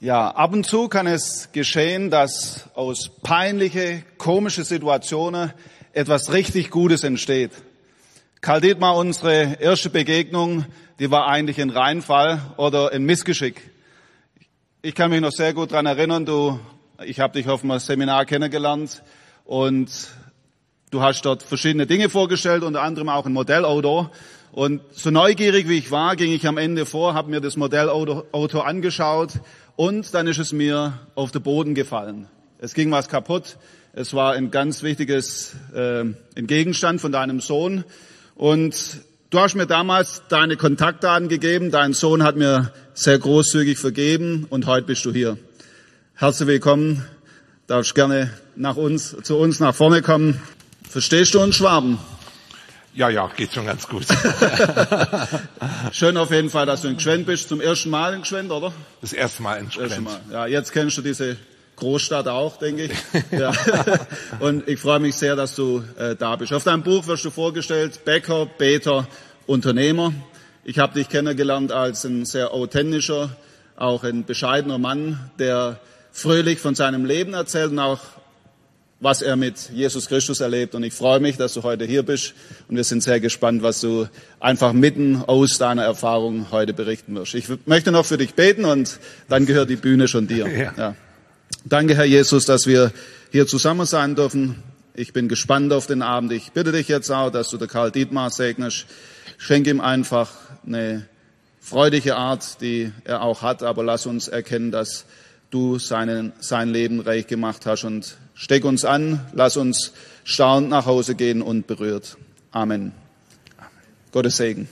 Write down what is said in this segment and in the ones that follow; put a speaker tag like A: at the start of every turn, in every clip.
A: Ja, ab und zu kann es geschehen, dass aus peinliche, komische Situationen etwas richtig Gutes entsteht. Karl Dietmar, unsere erste Begegnung, die war eigentlich ein Reinfall oder ein Missgeschick. Ich kann mich noch sehr gut daran erinnern, ich habe dich auf einem Seminar kennengelernt und du hast dort verschiedene Dinge vorgestellt, unter anderem auch ein Modellauto. Und so neugierig wie ich war, ging ich am Ende vor, habe mir das Modellauto angeschaut und dann ist es mir auf den Boden gefallen. Es ging was kaputt. Es war ein ganz wichtiges ein Gegenstand von deinem Sohn. Und du hast mir damals deine Kontaktdaten gegeben. Dein Sohn hat mir sehr großzügig vergeben und heute bist du hier. Herzlich willkommen. Darfst gerne zu uns nach vorne kommen. Verstehst du uns Schwaben?
B: Ja, geht schon ganz gut.
A: Schön auf jeden Fall, dass du in Gschwend bist. Zum ersten Mal in Gschwend, oder?
B: Das erste Mal in Gschwend.
A: Ja, jetzt kennst du diese Großstadt auch, denke ich. Ja. Und ich freue mich sehr, dass du da bist. Auf deinem Buch wirst du vorgestellt, Bäcker, Beter, Unternehmer. Ich habe dich kennengelernt als ein sehr authentischer, auch ein bescheidener Mann, der fröhlich von seinem Leben erzählt und auch was er mit Jesus Christus erlebt. Und ich freue mich, dass du heute hier bist. Und wir sind sehr gespannt, was du einfach mitten aus deiner Erfahrung heute berichten wirst. Ich möchte noch für dich beten und dann gehört die Bühne schon dir. Ja. Danke, Herr Jesus, dass wir hier zusammen sein dürfen. Ich bin gespannt auf den Abend. Ich bitte dich jetzt auch, dass du den Karl Dietmar segnest. Schenk ihm einfach eine freudige Art, die er auch hat. Aber lass uns erkennen, dass du sein Leben reich gemacht hast, und steck uns an, lass uns staunend nach Hause gehen und berührt. Amen. Gottes Segen.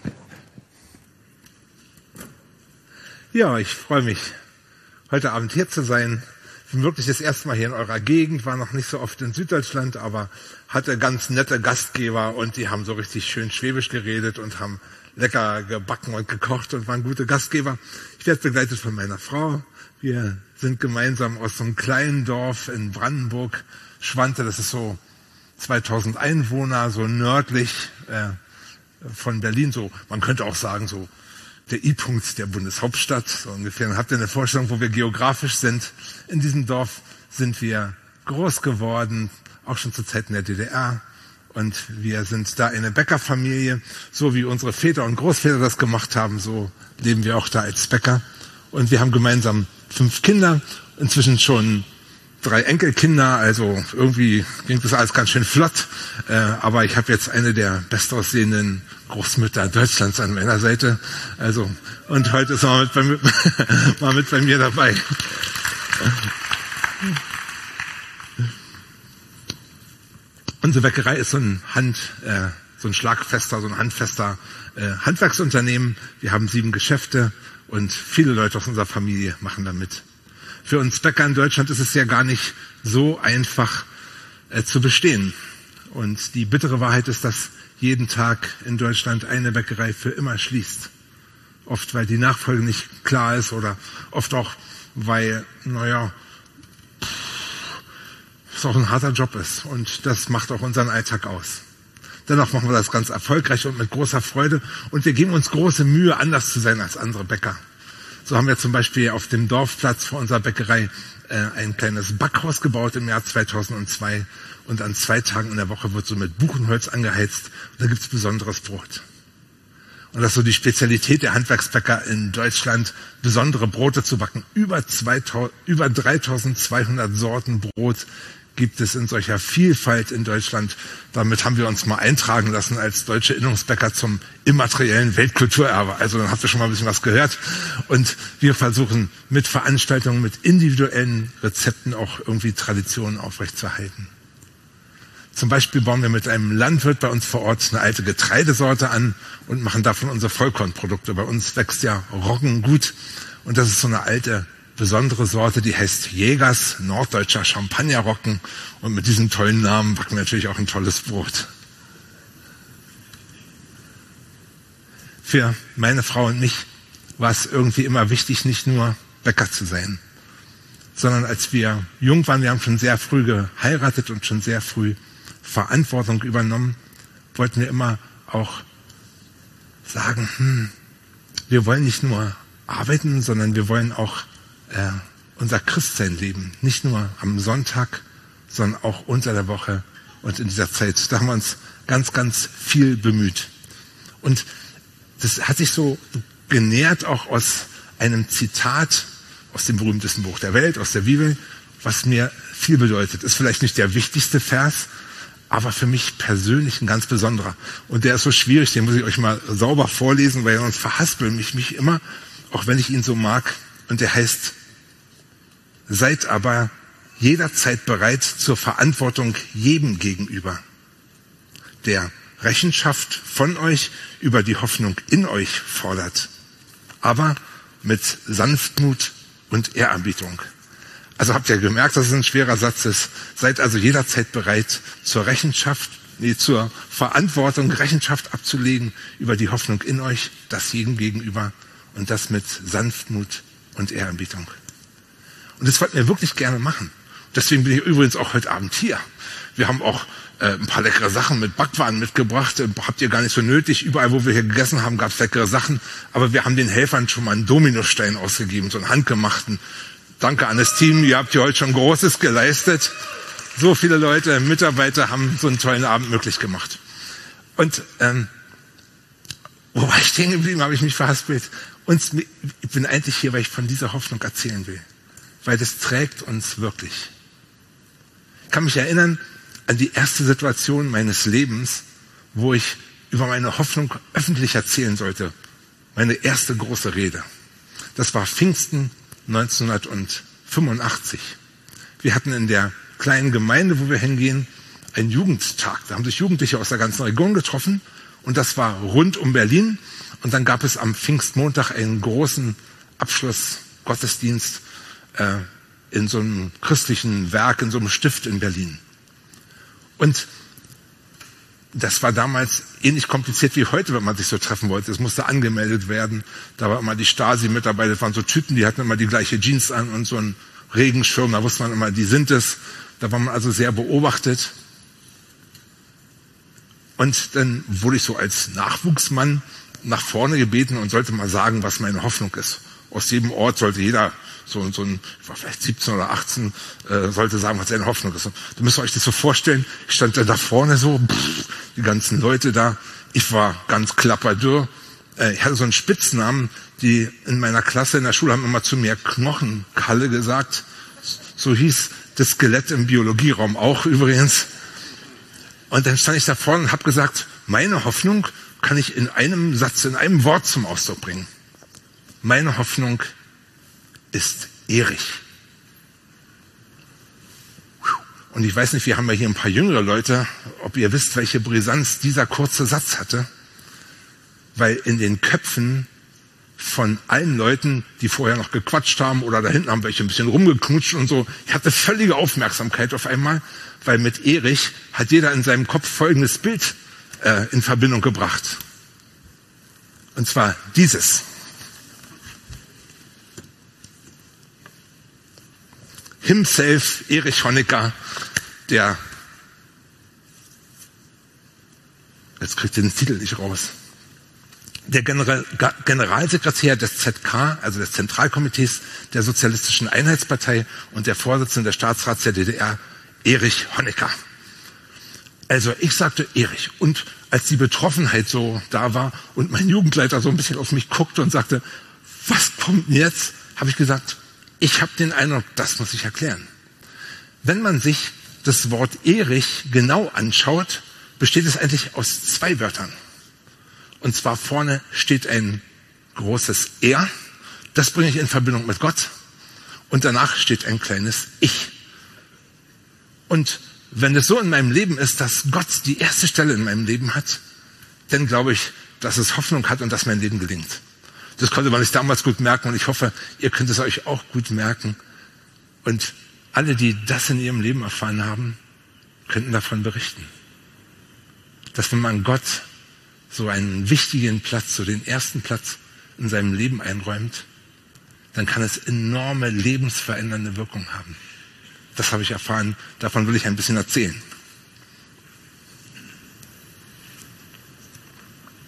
B: Ja, ich freue mich, heute Abend hier zu sein. Ich bin wirklich das erste Mal hier in eurer Gegend, war noch nicht so oft in Süddeutschland, aber hatte ganz nette Gastgeber und die haben so richtig schön Schwäbisch geredet und haben lecker gebacken und gekocht und waren gute Gastgeber. Ich werde begleitet von meiner Frau. Wir sind gemeinsam aus so einem kleinen Dorf in Brandenburg, Schwante, das ist so 2000 Einwohner, so nördlich von Berlin, so, man könnte auch sagen, so der I-Punkt der Bundeshauptstadt, so ungefähr. Dann habt ihr eine Vorstellung, wo wir geografisch sind. In diesem Dorf sind wir groß geworden, auch schon zu Zeiten der DDR. Und wir sind da eine Bäckerfamilie, so wie unsere Väter und Großväter das gemacht haben, so leben wir auch da als Bäcker. Und wir haben gemeinsam 5 Kinder, inzwischen schon 3 Enkelkinder, also irgendwie ging das alles ganz schön flott. Aber ich habe jetzt eine der bestaussehenden Großmütter Deutschlands an meiner Seite. Also, und heute ist er mal mit bei mir dabei. Unsere Bäckerei ist so ein handfester Handwerksunternehmen. Wir haben 7 Geschäfte. Und viele Leute aus unserer Familie machen da mit. Für uns Bäcker in Deutschland ist es ja gar nicht so einfach zu bestehen. Und die bittere Wahrheit ist, dass jeden Tag in Deutschland eine Bäckerei für immer schließt. Oft, weil die Nachfolge nicht klar ist oder oft auch, weil, es auch ein harter Job ist. Und das macht auch unseren Alltag aus. Dennoch machen wir das ganz erfolgreich und mit großer Freude. Und wir geben uns große Mühe, anders zu sein als andere Bäcker. So haben wir zum Beispiel auf dem Dorfplatz vor unserer Bäckerei ein kleines Backhaus gebaut im Jahr 2002. Und an 2 Tagen in der Woche wird so mit Buchenholz angeheizt. Und da gibt's besonderes Brot. Und das ist so die Spezialität der Handwerksbäcker in Deutschland, besondere Brote zu backen. Über 3200 Sorten Brot gibt es in solcher Vielfalt in Deutschland. Damit haben wir uns mal eintragen lassen als deutsche Innungsbäcker zum immateriellen Weltkulturerbe. Also dann habt ihr schon mal ein bisschen was gehört. Und wir versuchen mit Veranstaltungen, mit individuellen Rezepten auch irgendwie Traditionen aufrechtzuerhalten. Zum Beispiel bauen wir mit einem Landwirt bei uns vor Ort eine alte Getreidesorte an und machen davon unsere Vollkornprodukte. Bei uns wächst ja Roggen gut und das ist so eine alte besondere Sorte, die heißt Jägers, norddeutscher Champagnerroggen. Und mit diesem tollen Namen backen wir natürlich auch ein tolles Brot. Für meine Frau und mich war es irgendwie immer wichtig, nicht nur Bäcker zu sein, sondern als wir jung waren, wir haben schon sehr früh geheiratet und schon sehr früh Verantwortung übernommen, wollten wir immer auch sagen, wir wollen nicht nur arbeiten, sondern wir wollen auch unser Christsein leben. Nicht nur am Sonntag, sondern auch unter der Woche und in dieser Zeit. Da haben wir uns ganz, ganz viel bemüht. Und das hat sich so genährt auch aus einem Zitat aus dem berühmtesten Buch der Welt, aus der Bibel, was mir viel bedeutet. Ist vielleicht nicht der wichtigste Vers, aber für mich persönlich ein ganz besonderer. Und der ist so schwierig, den muss ich euch mal sauber vorlesen, weil sonst verhaspeln mich immer, auch wenn ich ihn so mag. Und der heißt: Seid aber jederzeit bereit zur Verantwortung jedem gegenüber, der Rechenschaft von euch über die Hoffnung in euch fordert, aber mit Sanftmut und Ehrerbietung. Also habt ihr gemerkt, dass es ein schwerer Satz ist. Seid also jederzeit bereit, zur Verantwortung, Rechenschaft abzulegen über die Hoffnung in euch, das jedem gegenüber, und das mit Sanftmut und Ehrerbietung. Und das wollten wir wirklich gerne machen. Deswegen bin ich übrigens auch heute Abend hier. Wir haben auch ein paar leckere Sachen mit Backwaren mitgebracht. Habt ihr gar nicht so nötig. Überall, wo wir hier gegessen haben, gab es leckere Sachen. Aber wir haben den Helfern schon mal einen Dominostein ausgegeben, so einen handgemachten. Danke an das Team, ihr habt hier heute schon Großes geleistet. So viele Leute, Mitarbeiter haben so einen tollen Abend möglich gemacht. Und wo war ich stehen geblieben, habe ich mich verhaspelt. Ich bin eigentlich hier, weil ich von dieser Hoffnung erzählen will. Weil das trägt uns wirklich. Ich kann mich erinnern an die erste Situation meines Lebens, wo ich über meine Hoffnung öffentlich erzählen sollte. Meine erste große Rede. Das war Pfingsten 1985. Wir hatten in der kleinen Gemeinde, wo wir hingehen, einen Jugendtag. Da haben sich Jugendliche aus der ganzen Region getroffen und das war rund um Berlin. Und dann gab es am Pfingstmontag einen großen Abschlussgottesdienst in so einem christlichen Werk, in so einem Stift in Berlin. Und das war damals ähnlich kompliziert wie heute, wenn man sich so treffen wollte. Es musste angemeldet werden. Da war immer die Stasi mit dabei. Das waren so Typen, die hatten immer die gleiche Jeans an und so einen Regenschirm. Da wusste man immer, die sind es. Da war man also sehr beobachtet. Und dann wurde ich so als Nachwuchsmann nach vorne gebeten und sollte mal sagen, was meine Hoffnung ist. Aus jedem Ort sollte jeder, so ein, ich war vielleicht 17 oder 18, sollte sagen, was seine Hoffnung ist. Da müsst ihr euch das so vorstellen. Ich stand da vorne so, die ganzen Leute da. Ich war ganz klapperdürr. Ich hatte so einen Spitznamen, die in meiner Klasse in der Schule haben immer zu mir Knochenkalle gesagt. So hieß das Skelett im Biologieraum auch übrigens. Und dann stand ich da vorne und habe gesagt, meine Hoffnung kann ich in einem Satz, in einem Wort zum Ausdruck bringen. Meine Hoffnung ist Erich. Und ich weiß nicht, wir haben ja hier ein paar jüngere Leute, ob ihr wisst, welche Brisanz dieser kurze Satz hatte. Weil in den Köpfen von allen Leuten, die vorher noch gequatscht haben oder da hinten haben welche ein bisschen rumgeknutscht und so, ich hatte völlige Aufmerksamkeit auf einmal, weil mit Erich hat jeder in seinem Kopf folgendes Bild in Verbindung gebracht. Und zwar dieses. Himself, Erich Honecker, der, jetzt kriegt ihr den Titel nicht raus, der Generalsekretär des ZK, also des Zentralkomitees der Sozialistischen Einheitspartei und der Vorsitzende des Staatsrats der DDR, Erich Honecker. Also ich sagte Erich. Und als die Betroffenheit so da war und mein Jugendleiter so ein bisschen auf mich guckte und sagte, was kommt denn jetzt, habe ich gesagt, ich habe den Eindruck, das muss ich erklären. Wenn man sich das Wort Erich genau anschaut, besteht es eigentlich aus zwei Wörtern. Und zwar vorne steht ein großes Er, das bringe ich in Verbindung mit Gott. Und danach steht ein kleines Ich. Und wenn es so in meinem Leben ist, dass Gott die erste Stelle in meinem Leben hat, dann glaube ich, dass es Hoffnung hat und dass mein Leben gelingt. Das konnte man sich damals gut merken und ich hoffe, ihr könnt es euch auch gut merken. Und alle, die das in ihrem Leben erfahren haben, könnten davon berichten. Dass wenn man Gott so einen wichtigen Platz, so den ersten Platz in seinem Leben einräumt, dann kann es enorme lebensverändernde Wirkung haben. Das habe ich erfahren, davon will ich ein bisschen erzählen.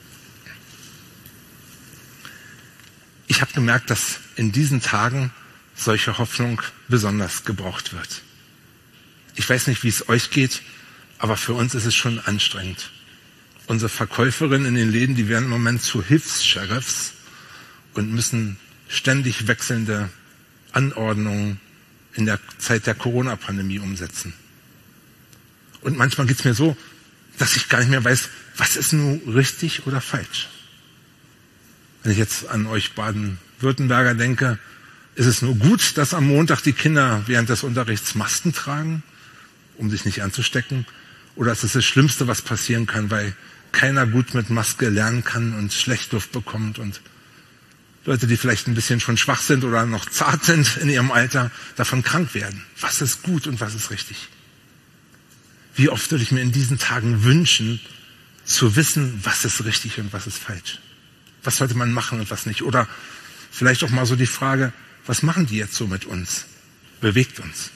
B: Ich habe gemerkt, dass in diesen Tagen solche Hoffnung besonders gebraucht wird. Ich weiß nicht, wie es euch geht, aber für uns ist es schon anstrengend. Unsere Verkäuferinnen in den Läden, die werden im Moment zu Hilfs-Sheriffs und müssen ständig wechselnde Anordnungen in der Zeit der Corona-Pandemie umsetzen. Und manchmal geht es mir so, dass ich gar nicht mehr weiß, was ist nun richtig oder falsch. Wenn ich jetzt an euch Baden-Württemberger denke, ist es nur gut, dass am Montag die Kinder während des Unterrichts Masken tragen, um sich nicht anzustecken? Oder ist es das Schlimmste, was passieren kann, weil keiner gut mit Maske lernen kann und schlecht Luft bekommt und Leute, die vielleicht ein bisschen schon schwach sind oder noch zart sind in ihrem Alter, davon krank werden? Was ist gut und was ist richtig? Wie oft würde ich mir in diesen Tagen wünschen, zu wissen, was ist richtig und was ist falsch? Was sollte man machen und was nicht? Oder vielleicht auch mal so die Frage, was machen die jetzt so mit uns? Bewegt uns.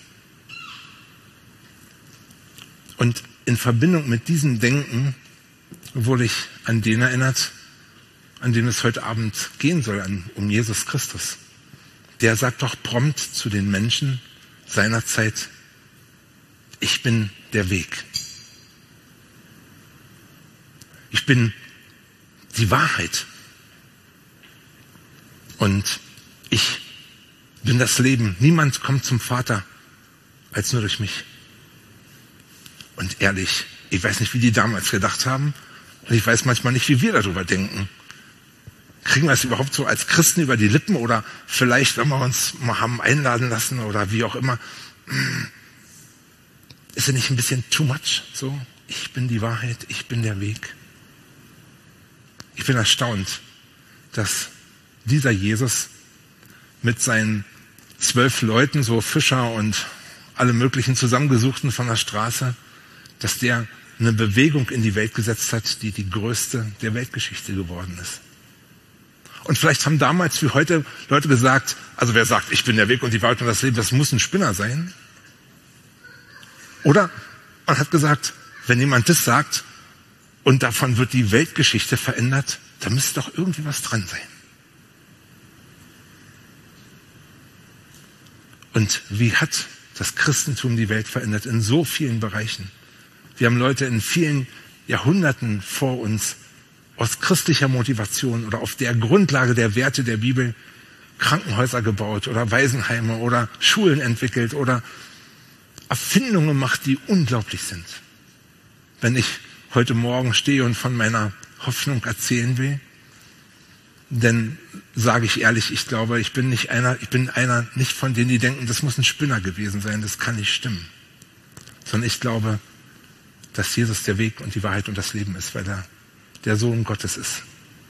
B: Und in Verbindung mit diesem Denken wurde ich an den erinnert, an den es heute Abend gehen soll, um Jesus Christus. Der sagt doch prompt zu den Menschen seiner Zeit, ich bin der Weg. Ich bin die Wahrheit. Und ich bin das Leben. Niemand kommt zum Vater als nur durch mich. Und ehrlich, ich weiß nicht, wie die damals gedacht haben. Und ich weiß manchmal nicht, wie wir darüber denken. Kriegen wir es überhaupt so als Christen über die Lippen? Oder vielleicht, wenn wir uns mal haben einladen lassen oder wie auch immer. Ist es nicht ein bisschen too much? So, ich bin die Wahrheit, ich bin der Weg. Ich bin erstaunt, dass dieser Jesus mit seinen 12 Leuten, so Fischer und alle möglichen Zusammengesuchten von der Straße, dass der eine Bewegung in die Welt gesetzt hat, die die größte der Weltgeschichte geworden ist. Und vielleicht haben damals wie heute Leute gesagt, also wer sagt, ich bin der Weg und die Wahrheit und das Leben, das muss ein Spinner sein. Oder man hat gesagt, wenn jemand das sagt und davon wird die Weltgeschichte verändert, da müsste doch irgendwie was dran sein. Und wie hat das Christentum die Welt verändert in so vielen Bereichen? Wir haben Leute in vielen Jahrhunderten vor uns aus christlicher Motivation oder auf der Grundlage der Werte der Bibel Krankenhäuser gebaut oder Waisenheime oder Schulen entwickelt oder Erfindungen gemacht, die unglaublich sind. Wenn ich heute Morgen stehe und von meiner Hoffnung erzählen will, dann sage ich ehrlich, ich glaube, ich bin einer nicht von denen, die denken, das muss ein Spinner gewesen sein, das kann nicht stimmen. Sondern ich glaube, dass Jesus der Weg und die Wahrheit und das Leben ist, weil er der Sohn Gottes ist.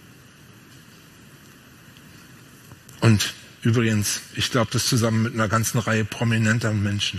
B: Und übrigens, ich glaube das zusammen mit einer ganzen Reihe prominenter Menschen.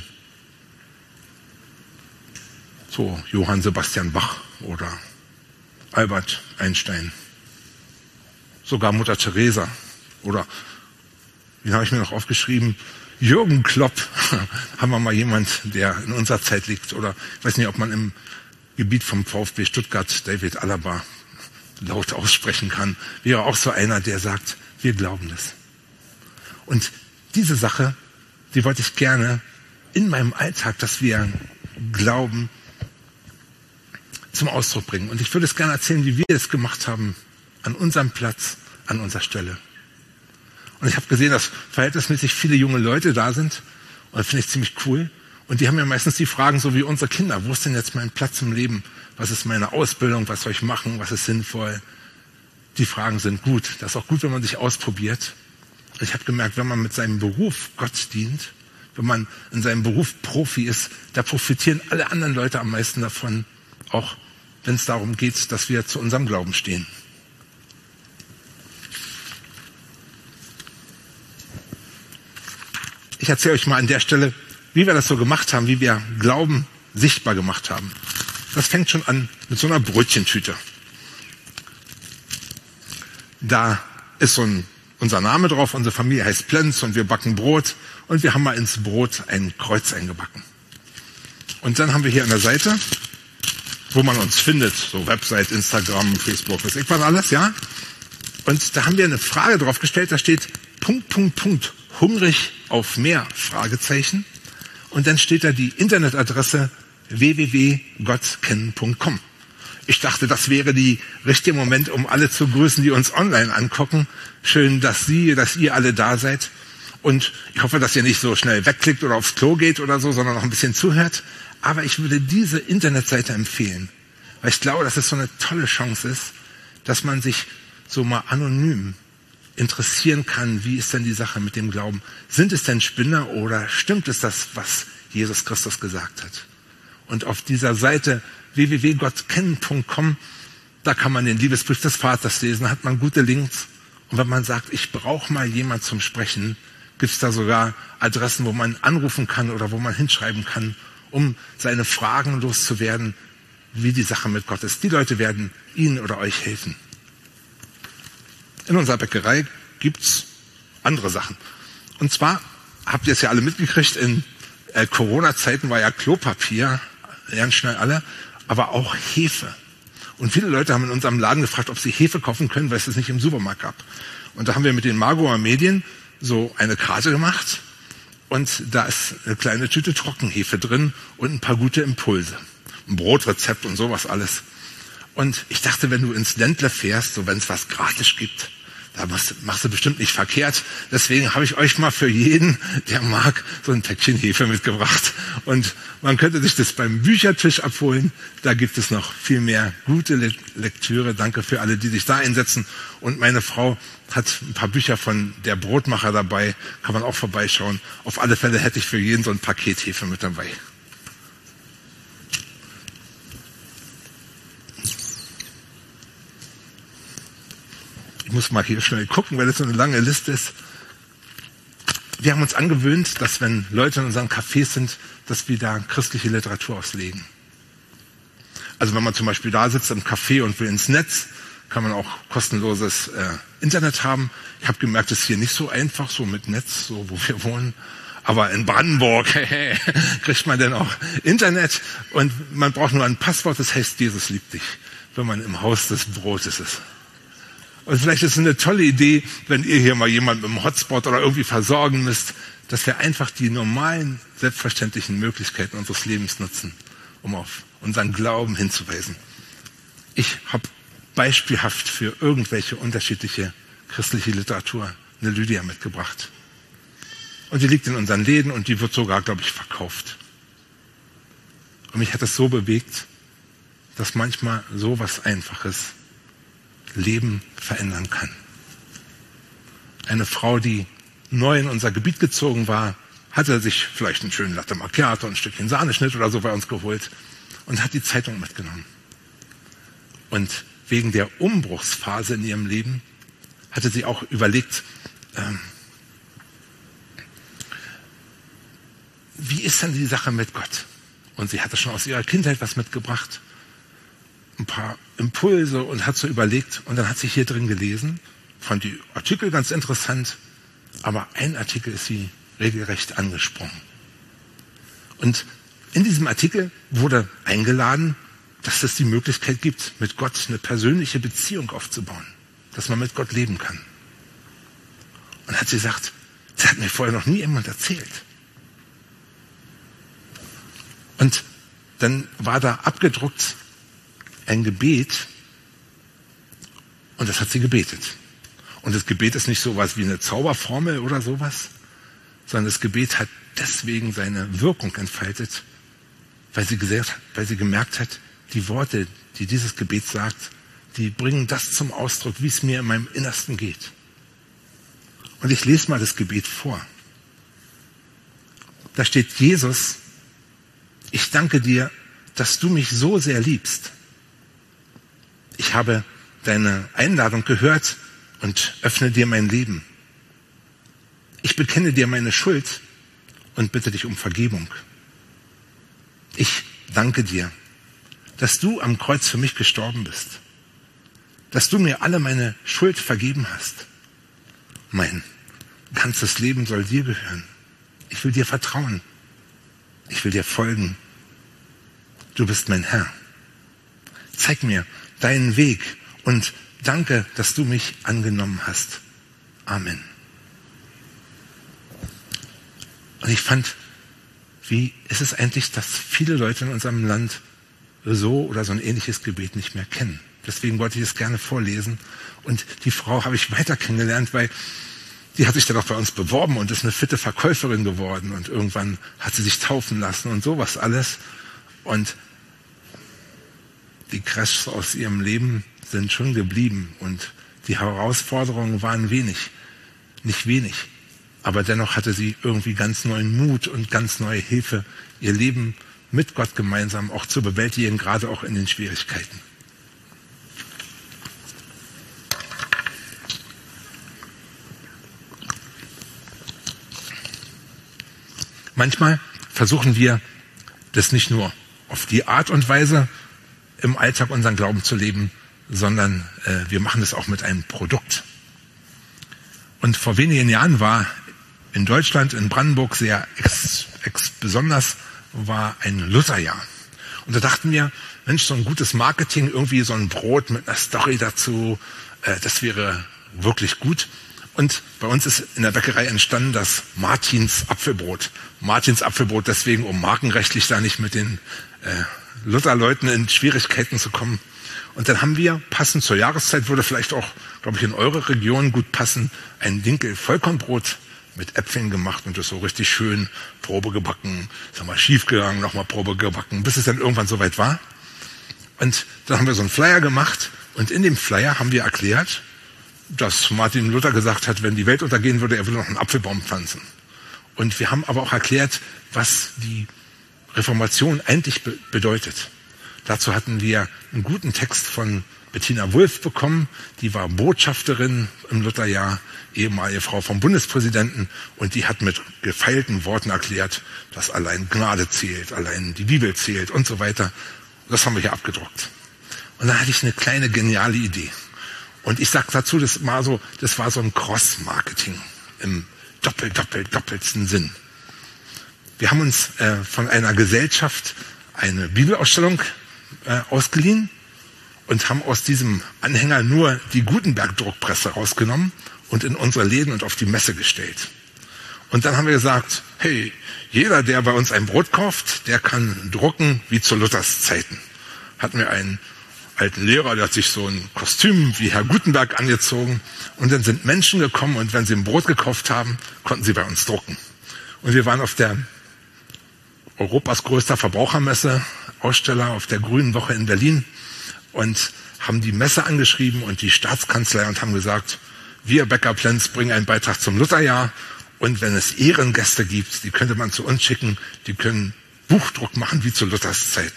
B: So Johann Sebastian Bach oder Albert Einstein. Sogar Mutter Teresa. Oder, wie habe ich mir noch aufgeschrieben, Jürgen Klopp. Haben wir mal jemand, der in unserer Zeit liegt. Oder ich weiß nicht, ob man im Gebiet vom VfB Stuttgart David Alaba laut aussprechen kann. Wäre auch so einer, der sagt, wir glauben das. Und diese Sache, die wollte ich gerne in meinem Alltag, dass wir glauben, zum Ausdruck bringen. Und ich würde es gerne erzählen, wie wir es gemacht haben, an unserem Platz, an unserer Stelle. Und ich habe gesehen, dass verhältnismäßig viele junge Leute da sind. Und das finde ich ziemlich cool. Und die haben ja meistens die Fragen, so wie unsere Kinder. Wo ist denn jetzt mein Platz im Leben? Was ist meine Ausbildung? Was soll ich machen? Was ist sinnvoll? Die Fragen sind gut. Das ist auch gut, wenn man sich ausprobiert. Und ich habe gemerkt, wenn man mit seinem Beruf Gott dient, wenn man in seinem Beruf Profi ist, da profitieren alle anderen Leute am meisten davon, auch wenn es darum geht, dass wir zu unserem Glauben stehen. Ich erzähle euch mal an der Stelle, wie wir das so gemacht haben, wie wir Glauben sichtbar gemacht haben. Das fängt schon an mit so einer Brötchentüte. Da ist unser Name drauf, unsere Familie heißt Plenz und wir backen Brot und wir haben mal ins Brot ein Kreuz eingebacken. Und dann haben wir hier an der Seite, wo man uns findet, so Website, Instagram, Facebook, was ich was alles, ja. Und da haben wir eine Frage drauf gestellt, da steht ... hungrig auf mehr, Fragezeichen. Und dann steht da die Internetadresse www.gottkennen.com. Ich dachte, das wäre der richtige Moment, um alle zu grüßen, die uns online angucken. Schön, dass ihr alle da seid. Und ich hoffe, dass ihr nicht so schnell wegklickt oder aufs Klo geht oder so, sondern noch ein bisschen zuhört. Aber ich würde diese Internetseite empfehlen, weil ich glaube, dass es so eine tolle Chance ist, dass man sich so mal anonym interessieren kann, wie ist denn die Sache mit dem Glauben? Sind es denn Spinner oder stimmt es das, was Jesus Christus gesagt hat? Und auf dieser Seite www.gottkennen.com, da kann man den Liebesbrief des Vaters lesen, hat man gute Links. Und wenn man sagt, ich brauche mal jemand zum Sprechen, gibt es da sogar Adressen, wo man anrufen kann oder wo man hinschreiben kann, um seine Fragen loszuwerden, wie die Sache mit Gott ist. Die Leute werden Ihnen oder euch helfen. In unserer Bäckerei gibt's andere Sachen. Und zwar, habt ihr es ja alle mitgekriegt, in Corona-Zeiten war ja Klopapier, ganz schnell alle, aber auch Hefe. Und viele Leute haben in unserem Laden gefragt, ob sie Hefe kaufen können, weil es das nicht im Supermarkt gab. Und da haben wir mit den Margoer Medien so eine Karte gemacht und da ist eine kleine Tüte Trockenhefe drin und ein paar gute Impulse. Ein Brotrezept und sowas alles. Und ich dachte, wenn du ins Ländle fährst, so wenn es was gratis gibt, da machst du bestimmt nicht verkehrt. Deswegen habe ich euch mal für jeden, der mag, so ein Päckchen Hefe mitgebracht. Und man könnte sich das beim Büchertisch abholen. Da gibt es noch viel mehr gute Lektüre. Danke für alle, die sich da einsetzen. Und meine Frau hat ein paar Bücher von der Brotmacher dabei. Kann man auch vorbeischauen. Auf alle Fälle hätte ich für jeden so ein Paket Hefe mit dabei. Ich muss mal hier schnell gucken, weil das so eine lange Liste ist. Wir haben uns angewöhnt, dass wenn Leute in unseren Cafés sind, dass wir da christliche Literatur auslegen. Also wenn man zum Beispiel da sitzt im Café und will ins Netz, kann man auch kostenloses Internet haben. Ich habe gemerkt, das ist hier nicht so einfach, so mit Netz, so wo wir wohnen. Aber in Brandenburg kriegt man dann auch Internet und man braucht nur ein Passwort, das heißt, Jesus liebt dich, wenn man im Haus des Brotes ist. Und vielleicht ist es eine tolle Idee, wenn ihr hier mal jemanden mit einem Hotspot oder irgendwie versorgen müsst, dass wir einfach die normalen, selbstverständlichen Möglichkeiten unseres Lebens nutzen, um auf unseren Glauben hinzuweisen. Ich habe beispielhaft für irgendwelche unterschiedliche christliche Literatur eine Lydia mitgebracht. Und die liegt in unseren Läden und die wird sogar, glaube ich, verkauft. Und mich hat es so bewegt, dass manchmal so was Einfaches Leben verändern kann. Eine Frau, die neu in unser Gebiet gezogen war, hatte sich vielleicht einen schönen Latte Macchiato, ein Stückchen Sahneschnitt oder so bei uns geholt und hat die Zeitung mitgenommen. Und wegen der Umbruchsphase in ihrem Leben hatte sie auch überlegt, wie ist denn die Sache mit Gott? Und sie hatte schon aus ihrer Kindheit was mitgebracht, ein paar Impulse und hat so überlegt und dann hat sie hier drin gelesen, fand die Artikel ganz interessant, aber ein Artikel ist sie regelrecht angesprungen. Und in diesem Artikel wurde eingeladen, dass es die Möglichkeit gibt, mit Gott eine persönliche Beziehung aufzubauen, dass man mit Gott leben kann. Und hat sie gesagt, das hat mir vorher noch nie jemand erzählt. Und dann war da abgedruckt ein Gebet und das hat sie gebetet. Und das Gebet ist nicht sowas wie eine Zauberformel oder sowas, sondern das Gebet hat deswegen seine Wirkung entfaltet, weil sie gemerkt hat, die Worte, die dieses Gebet sagt, die bringen das zum Ausdruck, wie es mir in meinem Innersten geht. Und ich lese mal das Gebet vor. Da steht: Jesus, ich danke dir, dass du mich so sehr liebst. Ich habe deine Einladung gehört und öffne dir mein Leben. Ich bekenne dir meine Schuld und bitte dich um Vergebung. Ich danke dir, dass du am Kreuz für mich gestorben bist, dass du mir alle meine Schuld vergeben hast. Mein ganzes Leben soll dir gehören. Ich will dir vertrauen. Ich will dir folgen. Du bist mein Herr. Zeig mir deinen Weg und danke, dass du mich angenommen hast. Amen. Und ich fand, wie ist es eigentlich, dass viele Leute in unserem Land so oder so ein ähnliches Gebet nicht mehr kennen. Deswegen wollte ich es gerne vorlesen. Und die Frau habe ich weiter kennengelernt, weil die hat sich dann auch bei uns beworben und ist eine fitte Verkäuferin geworden. Und irgendwann hat sie sich taufen lassen und sowas alles. Und die Crashs aus ihrem Leben sind schon geblieben. Und die Herausforderungen waren nicht wenig. Aber dennoch hatte sie irgendwie ganz neuen Mut und ganz neue Hilfe, ihr Leben mit Gott gemeinsam auch zu bewältigen, gerade auch in den Schwierigkeiten. Manchmal versuchen wir, das nicht nur auf die Art und Weise im Alltag unseren Glauben zu leben, sondern wir machen das auch mit einem Produkt. Und vor wenigen Jahren war in Deutschland, in Brandenburg sehr besonders, war ein Lutherjahr. Und da dachten wir, Mensch, so ein gutes Marketing, irgendwie so ein Brot mit einer Story dazu, das wäre wirklich gut. Und bei uns ist in der Bäckerei entstanden das Martins Apfelbrot. Martins Apfelbrot deswegen, um markenrechtlich da nicht mit den Lutherleuten in Schwierigkeiten zu kommen. Und dann haben wir, passend zur Jahreszeit, würde vielleicht auch, glaube ich, in eure Region gut passen, ein Dinkel-Vollkornbrot mit Äpfeln gemacht und das so richtig schön Probe gebacken, ist mal schief gegangen, nochmal Probe gebacken, bis es dann irgendwann soweit war. Und dann haben wir so einen Flyer gemacht und in dem Flyer haben wir erklärt, dass Martin Luther gesagt hat, wenn die Welt untergehen würde, er würde noch einen Apfelbaum pflanzen. Und wir haben aber auch erklärt, was die Reformation eigentlich bedeutet. Dazu hatten wir einen guten Text von Bettina Wulff bekommen, die war Botschafterin im Lutherjahr, ehemalige Frau vom Bundespräsidenten, und die hat mit gefeilten Worten erklärt, dass allein Gnade zählt, allein die Bibel zählt und so weiter. Das haben wir hier abgedruckt. Und dann hatte ich eine kleine geniale Idee. Und ich sage dazu, das war so ein Cross-Marketing im doppelsten Sinn. Wir haben uns von einer Gesellschaft eine Bibelausstellung ausgeliehen und haben aus diesem Anhänger nur die Gutenberg-Druckpresse rausgenommen und in unsere Läden und auf die Messe gestellt. Und dann haben wir gesagt, hey, jeder, der bei uns ein Brot kauft, der kann drucken wie zu Luthers Zeiten. Hatten wir einen alten Lehrer, der hat sich so ein Kostüm wie Herr Gutenberg angezogen, und dann sind Menschen gekommen und wenn sie ein Brot gekauft haben, konnten sie bei uns drucken. Und wir waren auf der Europas größter Verbrauchermesse, Aussteller auf der Grünen Woche in Berlin, und haben die Messe angeschrieben und die Staatskanzlei und haben gesagt, wir Bäckerplens bringen einen Beitrag zum Lutherjahr, und wenn es Ehrengäste gibt, die könnte man zu uns schicken, die können Buchdruck machen wie zu Luthers Zeiten.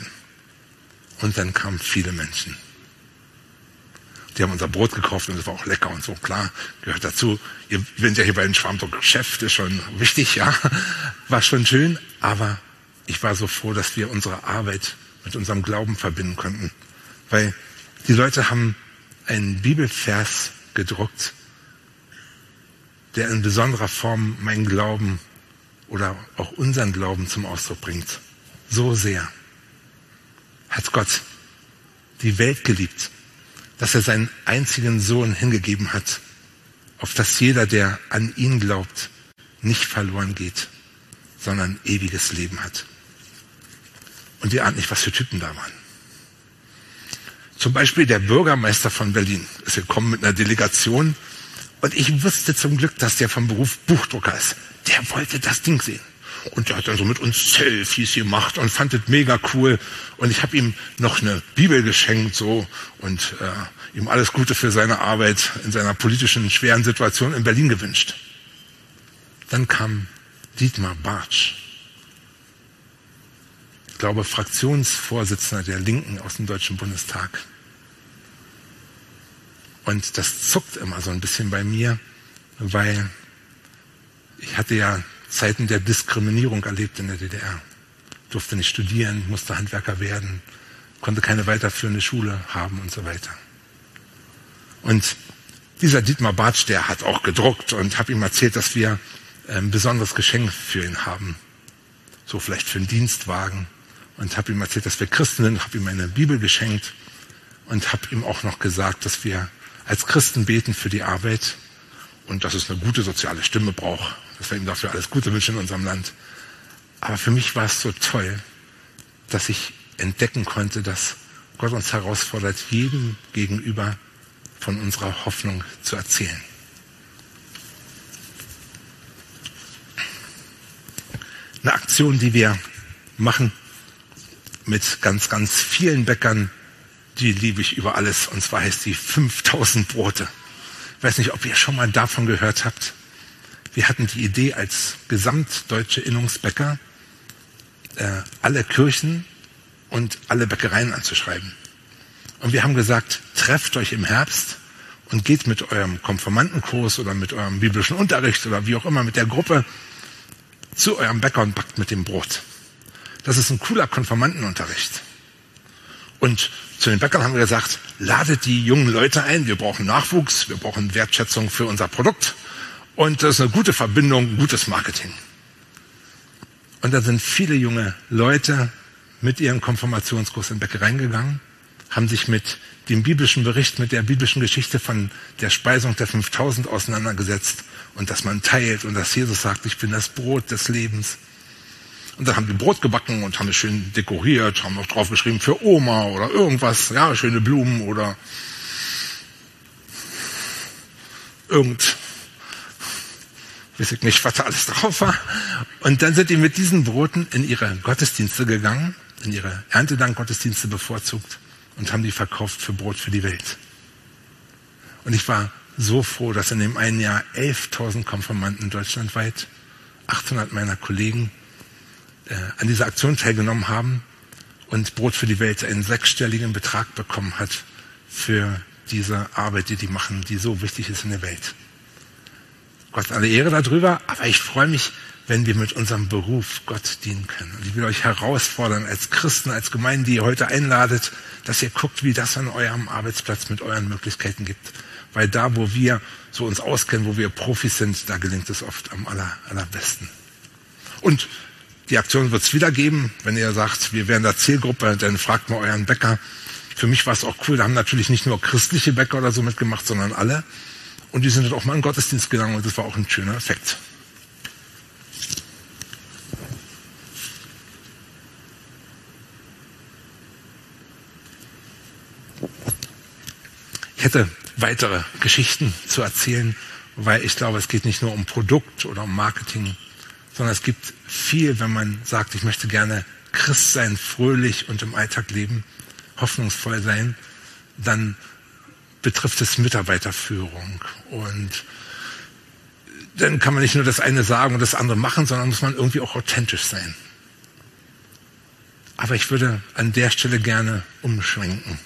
B: Und dann kamen viele Menschen. Die haben unser Brot gekauft und es war auch lecker und so, klar, gehört dazu. Ihr sind ja hier bei den Schwarmdruck-Chef, das ist schon wichtig, ja, war schon schön, aber ich war so froh, dass wir unsere Arbeit mit unserem Glauben verbinden konnten. Weil die Leute haben einen Bibelvers gedruckt, der in besonderer Form meinen Glauben oder auch unseren Glauben zum Ausdruck bringt. So sehr hat Gott die Welt geliebt, dass er seinen einzigen Sohn hingegeben hat, auf dass jeder, der an ihn glaubt, nicht verloren geht, sondern ewiges Leben hat. Und ihr ahnt nicht, was für Typen da waren. Zum Beispiel der Bürgermeister von Berlin ist gekommen mit einer Delegation, und ich wusste zum Glück, dass der vom Beruf Buchdrucker ist. Der wollte das Ding sehen. Und der hat dann so mit uns Selfies gemacht und fand es mega cool. Und ich habe ihm noch eine Bibel geschenkt so und ihm alles Gute für seine Arbeit in seiner politischen schweren Situation in Berlin gewünscht. Dann kam Dietmar Bartsch, ich glaube Fraktionsvorsitzender der Linken aus dem Deutschen Bundestag. Und das zuckt immer so ein bisschen bei mir, weil ich hatte ja Zeiten der Diskriminierung erlebt in der DDR. Durfte nicht studieren, musste Handwerker werden, konnte keine weiterführende Schule haben und so weiter. Und dieser Dietmar Bartsch, der hat auch gedruckt, und habe ihm erzählt, dass wir ein besonderes Geschenk für ihn haben. So vielleicht für einen Dienstwagen. Und habe ihm erzählt, dass wir Christen sind, habe ihm eine Bibel geschenkt und habe ihm auch noch gesagt, dass wir als Christen beten für die Arbeit und dass es eine gute soziale Stimme braucht, dass wir ihm dafür alles Gute wünschen in unserem Land. Aber für mich war es so toll, dass ich entdecken konnte, dass Gott uns herausfordert, jedem gegenüber von unserer Hoffnung zu erzählen. Eine Aktion, die wir machen mit ganz, ganz vielen Bäckern, die liebe ich über alles. Und zwar heißt die 5000 Brote. Ich weiß nicht, ob ihr schon mal davon gehört habt. Wir hatten die Idee als gesamtdeutsche Innungsbäcker, alle Kirchen und alle Bäckereien anzuschreiben. Und wir haben gesagt, trefft euch im Herbst und geht mit eurem Konfirmandenkurs oder mit eurem biblischen Unterricht oder wie auch immer mit der Gruppe zu eurem Bäcker und backt mit dem Brot. Das ist ein cooler Konfirmandenunterricht. Und zu den Bäckern haben wir gesagt, ladet die jungen Leute ein, wir brauchen Nachwuchs, wir brauchen Wertschätzung für unser Produkt und das ist eine gute Verbindung, gutes Marketing. Und da sind viele junge Leute mit ihrem Konfirmationskurs in Bäckereien gegangen, haben sich mit dem biblischen Bericht, mit der biblischen Geschichte von der Speisung der 5000 auseinandergesetzt und dass man teilt und dass Jesus sagt, ich bin das Brot des Lebens. Und dann haben die Brot gebacken und haben es schön dekoriert, haben noch draufgeschrieben für Oma oder irgendwas, ja, schöne Blumen oder weiß ich nicht, was da alles drauf war. Und dann sind die mit diesen Broten in ihre Gottesdienste gegangen, in ihre Erntedank-Gottesdienste bevorzugt und haben die verkauft für Brot für die Welt. Und ich war so froh, dass in dem einen Jahr 11.000 Konfirmanden deutschlandweit, 800 meiner Kollegen an dieser Aktion teilgenommen haben und Brot für die Welt einen 6-stelligen Betrag bekommen hat für diese Arbeit, die machen, die so wichtig ist in der Welt. Gott alle Ehre darüber, aber ich freue mich, wenn wir mit unserem Beruf Gott dienen können. Und ich will euch herausfordern, als Christen, als Gemeinde, die ihr heute einladet, dass ihr guckt, wie das an eurem Arbeitsplatz mit euren Möglichkeiten gibt. Weil da, wo wir so uns auskennen, wo wir Profis sind, da gelingt es oft am allerbesten. Und die Aktion wird es wieder geben. Wenn ihr sagt, wir wären da Zielgruppe, dann fragt mal euren Bäcker. Für mich war es auch cool, da haben natürlich nicht nur christliche Bäcker oder so mitgemacht, sondern alle. Und die sind dann auch mal in den Gottesdienst gegangen und das war auch ein schöner Effekt. Ich hätte weitere Geschichten zu erzählen, weil ich glaube, es geht nicht nur um Produkt oder um Marketing, sondern es gibt viel, wenn man sagt, ich möchte gerne Christ sein, fröhlich und im Alltag leben, hoffnungsvoll sein, dann betrifft es Mitarbeiterführung. Und dann kann man nicht nur das eine sagen und das andere machen, sondern muss man irgendwie auch authentisch sein. Aber ich würde an der Stelle gerne umschwenken.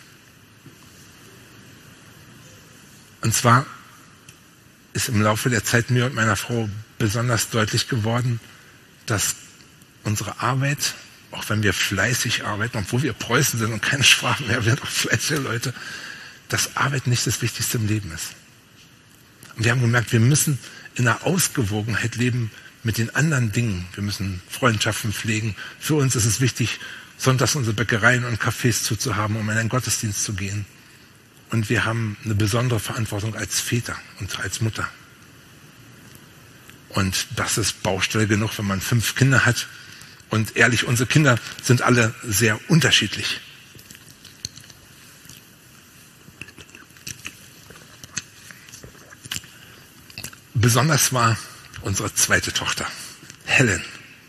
B: Und zwar ist im Laufe der Zeit mir und meiner Frau besonders deutlich geworden, dass unsere Arbeit, auch wenn wir fleißig arbeiten, obwohl wir Preußen sind und keine Schwaben mehr, wir sind auch fleißige Leute, dass Arbeit nicht das Wichtigste im Leben ist. Und wir haben gemerkt, wir müssen in einer Ausgewogenheit leben mit den anderen Dingen. Wir müssen Freundschaften pflegen. Für uns ist es wichtig, sonntags unsere Bäckereien und Cafés zuzuhaben, um in einen Gottesdienst zu gehen. Und wir haben eine besondere Verantwortung als Väter und als Mutter. Und das ist Baustelle genug, wenn man 5 Kinder hat. Und ehrlich, unsere Kinder sind alle sehr unterschiedlich. Besonders war unsere zweite Tochter, Helen.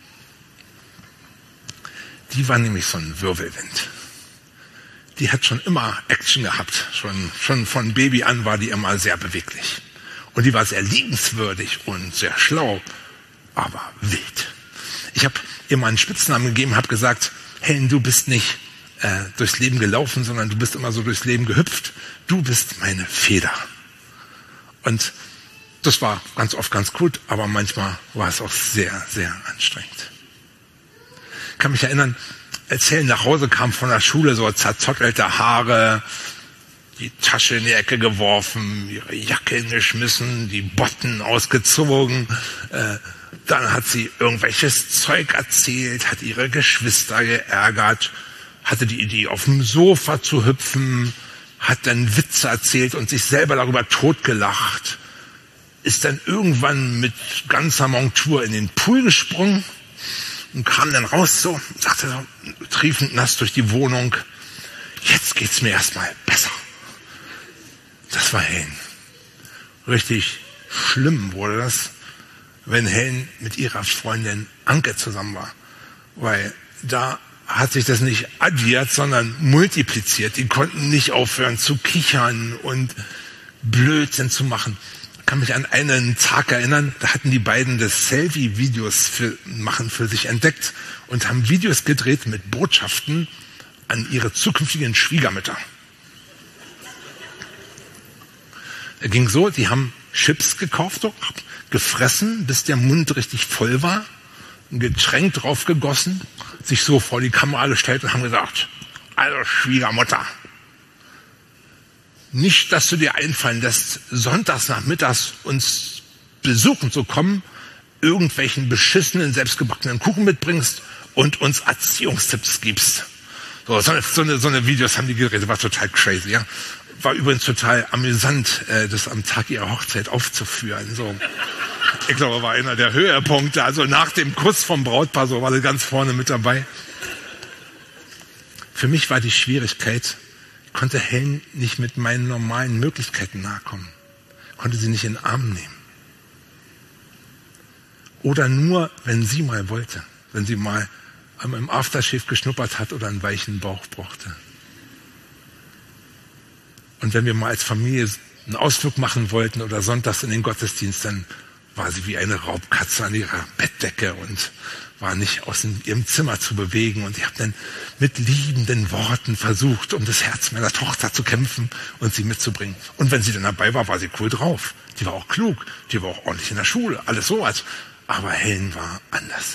B: Die war nämlich so ein Wirbelwind. Die hat schon immer Action gehabt. Schon von Baby an war die immer sehr beweglich. Und die war sehr liebenswürdig und sehr schlau, aber wild. Ich habe ihr mal einen Spitznamen gegeben, habe gesagt, Helen, du bist nicht durchs Leben gelaufen, sondern du bist immer so durchs Leben gehüpft. Du bist meine Feder. Und das war ganz oft ganz gut, aber manchmal war es auch sehr, sehr anstrengend. Ich kann mich erinnern, als Helen nach Hause kam von der Schule, so zerzottelte Haare, die Tasche in die Ecke geworfen, ihre Jacke hingeschmissen, die Botten ausgezogen. Dann hat sie irgendwelches Zeug erzählt, hat ihre Geschwister geärgert, hatte die Idee, auf dem Sofa zu hüpfen, hat dann Witze erzählt und sich selber darüber totgelacht. ist dann irgendwann mit ganzer Montur in den Pool gesprungen und kam dann raus so, und sagte so, triefend nass durch die Wohnung, jetzt geht's mir erstmal besser. Das war Helen. Richtig schlimm wurde das, wenn Helen mit ihrer Freundin Anke zusammen war. Weil da hat sich das nicht addiert, sondern multipliziert. Die konnten nicht aufhören zu kichern und Blödsinn zu machen. Ich kann mich an einen Tag erinnern, da hatten die beiden das Selfie-Videos für sich entdeckt und haben Videos gedreht mit Botschaften an ihre zukünftigen Schwiegermütter. Es ging so, die haben Chips gekauft, so, gefressen, bis der Mund richtig voll war, ein Getränk drauf gegossen, sich so vor die Kamera gestellt und haben gesagt, also Schwiegermutter, nicht, dass du dir einfallen lässt, sonntags nachmittags uns besuchen zu kommen, irgendwelchen beschissenen, selbstgebackenen Kuchen mitbringst und uns Erziehungstipps gibst. So eine Videos haben die gedreht, war total crazy, ja. War übrigens total amüsant, das am Tag ihrer Hochzeit aufzuführen. So, ich glaube, war einer der Höhepunkte. Also nach dem Kuss vom Brautpaar, so war das ganz vorne mit dabei. Für mich war die Schwierigkeit, ich konnte Helen nicht mit meinen normalen Möglichkeiten nahe kommen. Konnte sie nicht in den Arm nehmen. Oder nur, wenn sie mal wollte. Wenn sie mal im Aftershave geschnuppert hat oder einen weichen Bauch brauchte. Und wenn wir mal als Familie einen Ausflug machen wollten oder sonntags in den Gottesdienst, dann war sie wie eine Raubkatze an ihrer Bettdecke und war nicht aus ihrem Zimmer zu bewegen. Und ich habe dann mit liebenden Worten versucht, um das Herz meiner Tochter zu kämpfen und sie mitzubringen. Und wenn sie dann dabei war, war sie cool drauf. Die war auch klug, die war auch ordentlich in der Schule, alles sowas. Aber Helen war anders.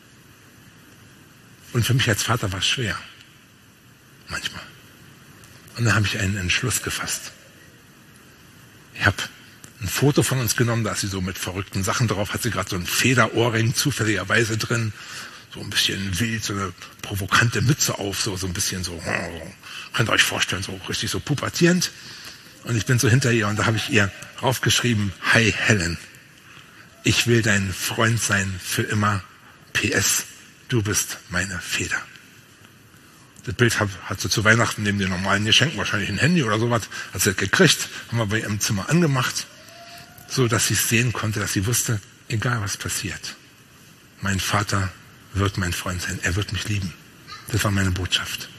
B: Und für mich als Vater war es schwer. Manchmal. Und dann habe ich einen Entschluss gefasst. Ich habe ein Foto von uns genommen, da ist sie so mit verrückten Sachen drauf, hat sie gerade so ein Federohrring zufälligerweise drin, so ein bisschen wild, so eine provokante Mütze auf, so ein bisschen so, könnt ihr euch vorstellen, so richtig so pubertierend. Und ich bin so hinter ihr und da habe ich ihr raufgeschrieben, Hi Helen, ich will dein Freund sein für immer, PS, du bist meine Feder. Das Bild hat sie zu Weihnachten neben den normalen Geschenken, wahrscheinlich ein Handy oder sowas, hat sie das gekriegt, haben wir bei ihrem Zimmer angemacht, so dass sie es sehen konnte, dass sie wusste, egal was passiert, mein Vater wird mein Freund sein, er wird mich lieben. Das war meine Botschaft.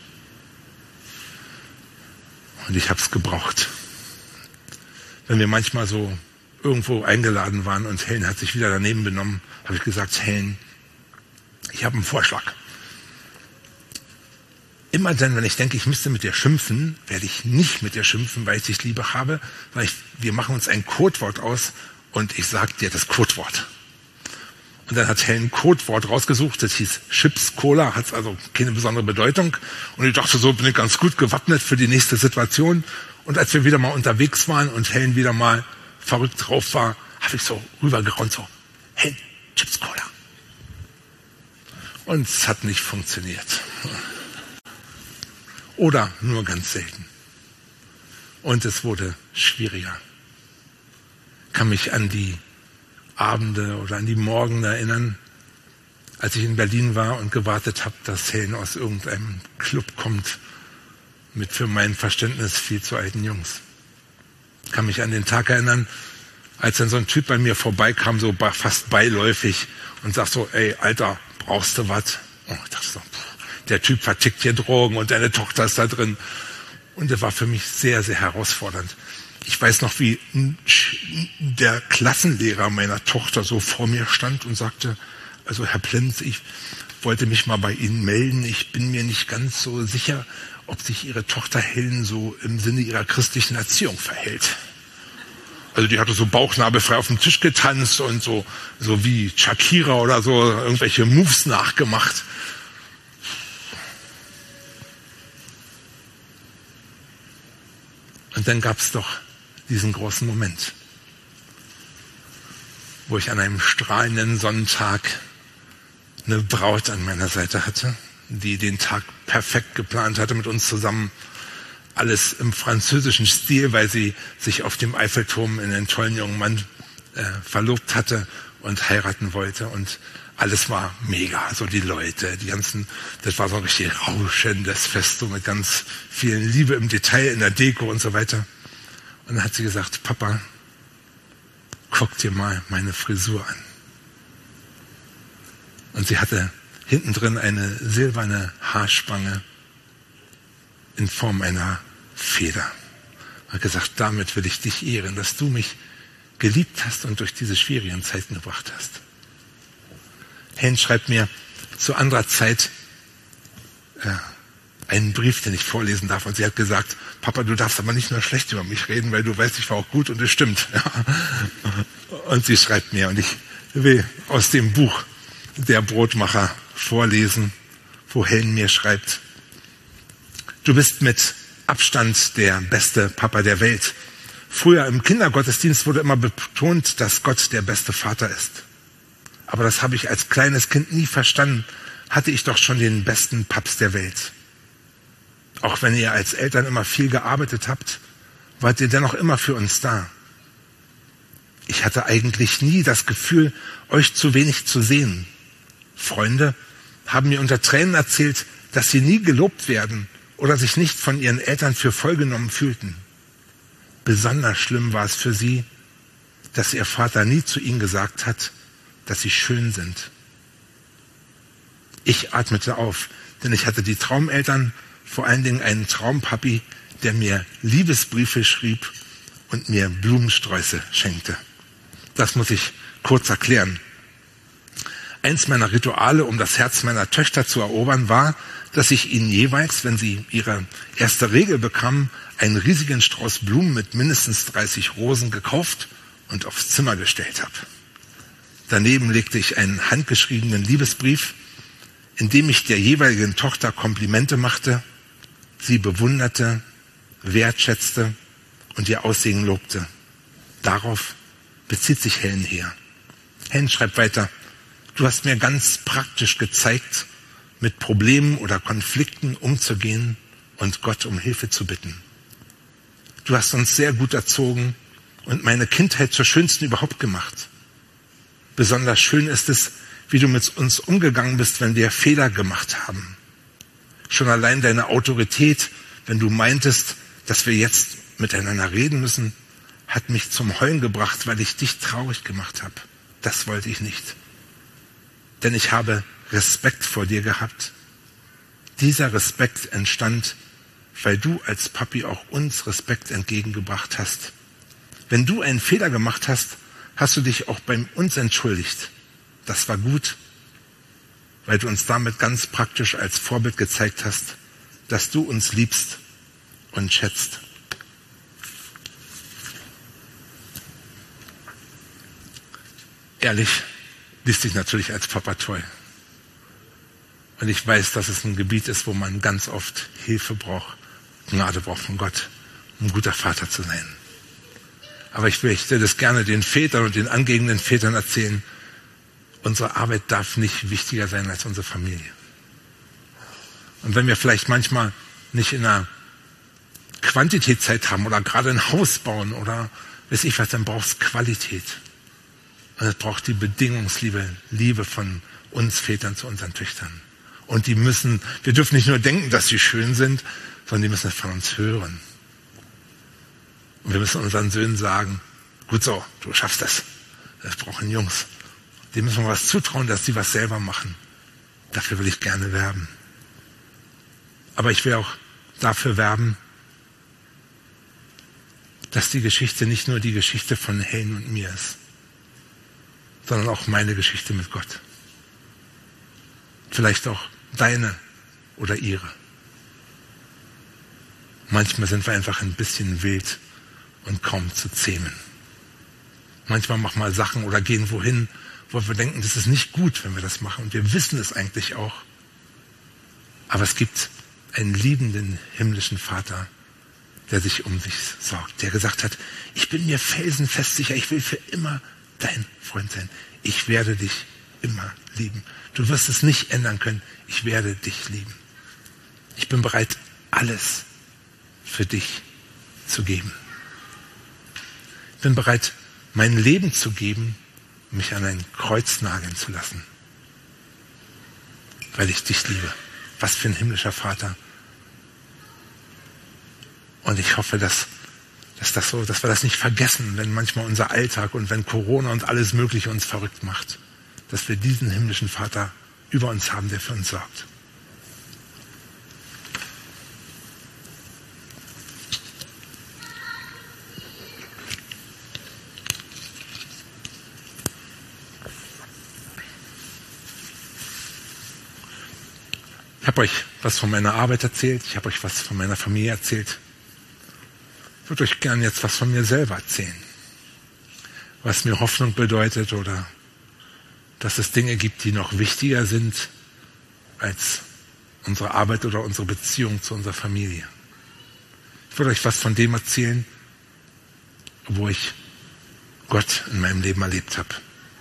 B: Und ich habe es gebraucht. Wenn wir manchmal so irgendwo eingeladen waren und Helen hat sich wieder daneben benommen, habe ich gesagt, Helen, ich habe einen Vorschlag. Immer dann, wenn ich denke, ich müsste mit dir schimpfen, werde ich nicht mit dir schimpfen, weil ich dich liebe habe, weil wir machen uns ein Codewort aus und ich sage dir das Codewort. Und dann hat Helen ein Codewort rausgesucht, das hieß Chips Cola, hat also keine besondere Bedeutung. Und ich dachte, so bin ich ganz gut gewappnet für die nächste Situation. Und als wir wieder mal unterwegs waren und Helen wieder mal verrückt drauf war, habe ich so rübergeraunt, so, Helen, Chips Cola. Und es hat nicht funktioniert. Oder nur ganz selten. Und es wurde schwieriger. Ich kann mich an die Abende oder an die Morgen erinnern, als ich in Berlin war und gewartet habe, dass Helen aus irgendeinem Club kommt mit für mein Verständnis viel zu alten Jungs. Ich kann mich an den Tag erinnern, als dann so ein Typ bei mir vorbeikam, so fast beiläufig und sagt so, ey, Alter, brauchst du was? Oh, ich dachte so, der Typ vertickt hier Drogen und deine Tochter ist da drin. Und das war für mich sehr, sehr herausfordernd. Ich weiß noch, wie der Klassenlehrer meiner Tochter so vor mir stand und sagte, also Herr Plenz, ich wollte mich mal bei Ihnen melden. Ich bin mir nicht ganz so sicher, ob sich Ihre Tochter Helen so im Sinne ihrer christlichen Erziehung verhält. Also die hatte so bauchnabelfrei auf dem Tisch getanzt und so wie Shakira oder so irgendwelche Moves nachgemacht. Und dann gab es doch diesen großen Moment, wo ich an einem strahlenden Sonntag eine Braut an meiner Seite hatte, die den Tag perfekt geplant hatte mit uns zusammen. Alles im französischen Stil, weil sie sich auf dem Eiffelturm in einen tollen jungen Mann verlobt hatte und heiraten wollte. Und alles war mega. Also die Leute, das war so ein richtig rauschendes Fest, so mit ganz viel Liebe im Detail, in der Deko und so weiter. Und dann hat sie gesagt, Papa, guck dir mal meine Frisur an. Und sie hatte hinten drin eine silberne Haarspange in Form einer Feder. Und hat gesagt, damit will ich dich ehren, dass du mich geliebt hast und durch diese schwierigen Zeiten gebracht hast. Helen schreibt mir zu anderer Zeit einen Brief, den ich vorlesen darf. Und sie hat gesagt, Papa, du darfst aber nicht nur schlecht über mich reden, weil du weißt, ich war auch gut und es stimmt. Und sie schreibt mir, und ich will aus dem Buch Der Brotmacher vorlesen, wo Helen mir schreibt, du bist mit Abstand der beste Papa der Welt. Früher im Kindergottesdienst wurde immer betont, dass Gott der beste Vater ist. Aber das habe ich als kleines Kind nie verstanden. Hatte ich doch schon den besten Paps der Welt. Auch wenn ihr als Eltern immer viel gearbeitet habt, wart ihr dennoch immer für uns da. Ich hatte eigentlich nie das Gefühl, euch zu wenig zu sehen. Freunde haben mir unter Tränen erzählt, dass sie nie gelobt werden oder sich nicht von ihren Eltern für voll genommen fühlten. Besonders schlimm war es für sie, dass ihr Vater nie zu ihnen gesagt hat, dass sie schön sind. Ich atmete auf, denn ich hatte die Traumeltern, vor allen Dingen einen Traumpapi, der mir Liebesbriefe schrieb und mir Blumensträuße schenkte. Das muss ich kurz erklären. Eins meiner Rituale, um das Herz meiner Töchter zu erobern, war, dass ich ihnen jeweils, wenn sie ihre erste Regel bekamen, einen riesigen Strauß Blumen mit mindestens 30 Rosen gekauft und aufs Zimmer gestellt habe. Daneben legte ich einen handgeschriebenen Liebesbrief, in dem ich der jeweiligen Tochter Komplimente machte, sie bewunderte, wertschätzte und ihr Aussehen lobte. Darauf bezieht sich Helen hier. Helen schreibt weiter, du hast mir ganz praktisch gezeigt, mit Problemen oder Konflikten umzugehen und Gott um Hilfe zu bitten. Du hast uns sehr gut erzogen und meine Kindheit zur schönsten überhaupt gemacht. Besonders schön ist es, wie du mit uns umgegangen bist, wenn wir Fehler gemacht haben. Schon allein deine Autorität, wenn du meintest, dass wir jetzt miteinander reden müssen, hat mich zum Heulen gebracht, weil ich dich traurig gemacht habe. Das wollte ich nicht. Denn ich habe Respekt vor dir gehabt. Dieser Respekt entstand, weil du als Papi auch uns Respekt entgegengebracht hast. Wenn du einen Fehler gemacht hast, hast du dich auch bei uns entschuldigt. Das war gut, weil du uns damit ganz praktisch als Vorbild gezeigt hast, dass du uns liebst und schätzt. Ehrlich, liest sich natürlich als Papa toll. Und ich weiß, dass es ein Gebiet ist, wo man ganz oft Hilfe braucht, Gnade braucht von Gott, um ein guter Vater zu sein. Aber ich möchte das gerne den Vätern und den angehenden Vätern erzählen. Unsere Arbeit darf nicht wichtiger sein als unsere Familie. Und wenn wir vielleicht manchmal nicht in einer Quantität Zeit haben oder gerade ein Haus bauen oder weiß ich was, dann braucht es Qualität. Und es braucht die bedingungsliebe Liebe von uns Vätern zu unseren Töchtern. Und wir dürfen nicht nur denken, dass sie schön sind, sondern die müssen es von uns hören. Und wir müssen unseren Söhnen sagen, gut so, du schaffst das. Das brauchen Jungs. Dem müssen wir was zutrauen, dass sie was selber machen. Dafür will ich gerne werben. Aber ich will auch dafür werben, dass die Geschichte nicht nur die Geschichte von Helen und mir ist, sondern auch meine Geschichte mit Gott. Vielleicht auch deine oder ihre. Manchmal sind wir einfach ein bisschen wild und kaum zu zähmen. Manchmal machen wir Sachen oder gehen wohin, wo wir denken, das ist nicht gut, wenn wir das machen. Und wir wissen es eigentlich auch. Aber es gibt einen liebenden himmlischen Vater, der sich um dich sorgt, der gesagt hat, ich bin mir felsenfest sicher, ich will für immer dein Freund sein. Ich werde dich immer lieben. Du wirst es nicht ändern können. Ich werde dich lieben. Ich bin bereit, alles für dich zu geben. Ich bin bereit, mein Leben zu geben, mich an ein Kreuz nageln zu lassen, weil ich dich liebe. Was für ein himmlischer Vater. Und ich hoffe, dass wir das nicht vergessen, wenn manchmal unser Alltag und wenn Corona und alles Mögliche uns verrückt macht, dass wir diesen himmlischen Vater über uns haben, der für uns sorgt. Ich habe euch was von meiner Arbeit erzählt, ich habe euch was von meiner Familie erzählt. Ich würde euch gerne jetzt was von mir selber erzählen. Was mir Hoffnung bedeutet oder dass es Dinge gibt, die noch wichtiger sind als unsere Arbeit oder unsere Beziehung zu unserer Familie. Ich würde euch was von dem erzählen, wo ich Gott in meinem Leben erlebt habe.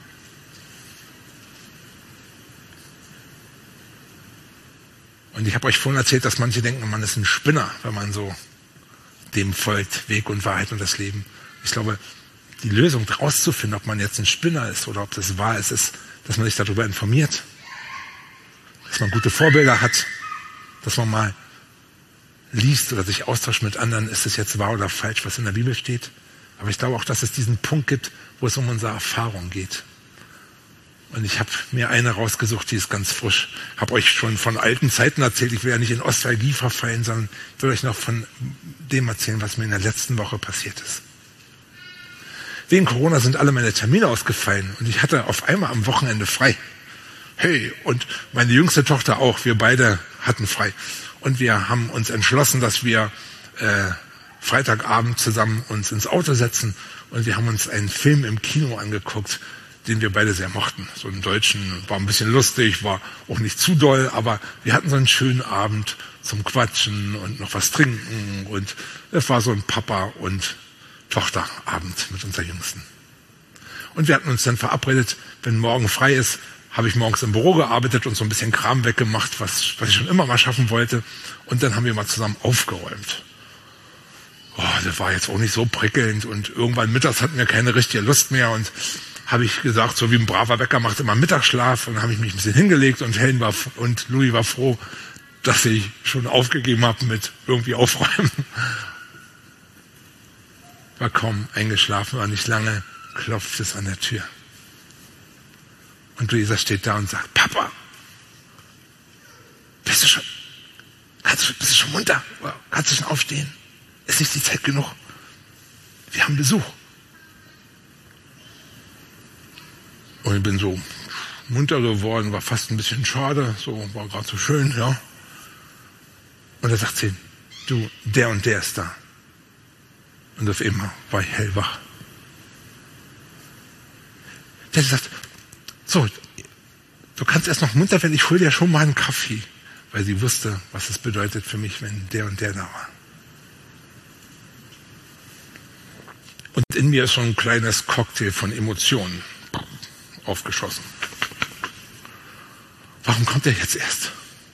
B: Und ich habe euch vorhin erzählt, dass manche denken, man ist ein Spinner, wenn man so dem folgt, Weg und Wahrheit und das Leben. Ich glaube, die Lösung herauszufinden, ob man jetzt ein Spinner ist oder ob das wahr ist, ist, dass man sich darüber informiert. Dass man gute Vorbilder hat, dass man mal liest oder sich austauscht mit anderen, ist es jetzt wahr oder falsch, was in der Bibel steht. Aber ich glaube auch, dass es diesen Punkt gibt, wo es um unsere Erfahrung geht. Und ich habe mir eine rausgesucht, die ist ganz frisch. Ich habe euch schon von alten Zeiten erzählt. Ich will ja nicht in Nostalgie verfallen, sondern ich will euch noch von dem erzählen, was mir in der letzten Woche passiert ist. Wegen Corona sind alle meine Termine ausgefallen und ich hatte auf einmal am Wochenende frei. Hey, und meine jüngste Tochter auch. Wir beide hatten frei. Und wir haben uns entschlossen, dass wir Freitagabend zusammen uns ins Auto setzen und wir haben uns einen Film im Kino angeguckt, den wir beide sehr mochten. So einen deutschen, war ein bisschen lustig, war auch nicht zu doll, aber wir hatten so einen schönen Abend zum Quatschen und noch was trinken und es war so ein Papa- und Tochterabend mit unserer Jüngsten. Und wir hatten uns dann verabredet, wenn morgen frei ist, habe ich morgens im Büro gearbeitet und so ein bisschen Kram weggemacht, was ich schon immer mal schaffen wollte. Und dann haben wir mal zusammen aufgeräumt. Oh, das war jetzt auch nicht so prickelnd und irgendwann mittags hatten wir keine richtige Lust mehr und habe ich gesagt, so wie ein braver Bäcker macht immer Mittagsschlaf und dann habe ich mich ein bisschen hingelegt und Louis war froh, dass ich schon aufgegeben habe mit irgendwie aufräumen. War kaum eingeschlafen, war nicht lange, klopft es an der Tür. Und Luisa steht da und sagt, Papa, bist du schon munter? Kannst du schon aufstehen? Ist nicht die Zeit genug? Wir haben Besuch. Und ich bin so munter geworden, war fast ein bisschen schade, so war gerade so schön, ja. Und da sagt sie, du, der und der ist da. Und auf einmal war ich hellwach. Der sagt, so, du kannst erst noch munter werden, ich hole dir schon mal einen Kaffee. Weil sie wusste, was es bedeutet für mich, wenn der und der da war. Und in mir ist so ein kleines Cocktail von Emotionen aufgeschossen. Warum kommt er jetzt erst?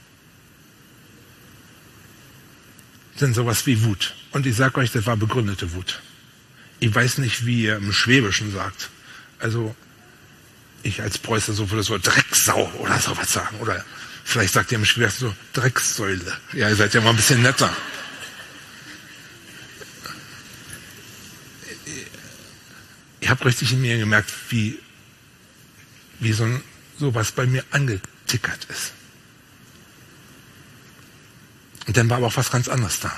B: Denn sowas wie Wut. Und ich sage euch, das war begründete Wut. Ich weiß nicht, wie ihr im Schwäbischen sagt. Also ich als Preuße so würde so Drecksau oder sowas sagen. Oder vielleicht sagt ihr im Schwäbischen so Dreckssäule. Ja, ihr seid ja mal ein bisschen netter. Ich habe richtig in mir gemerkt, wie sowas bei mir angetickert ist. Und dann war aber auch was ganz anderes da.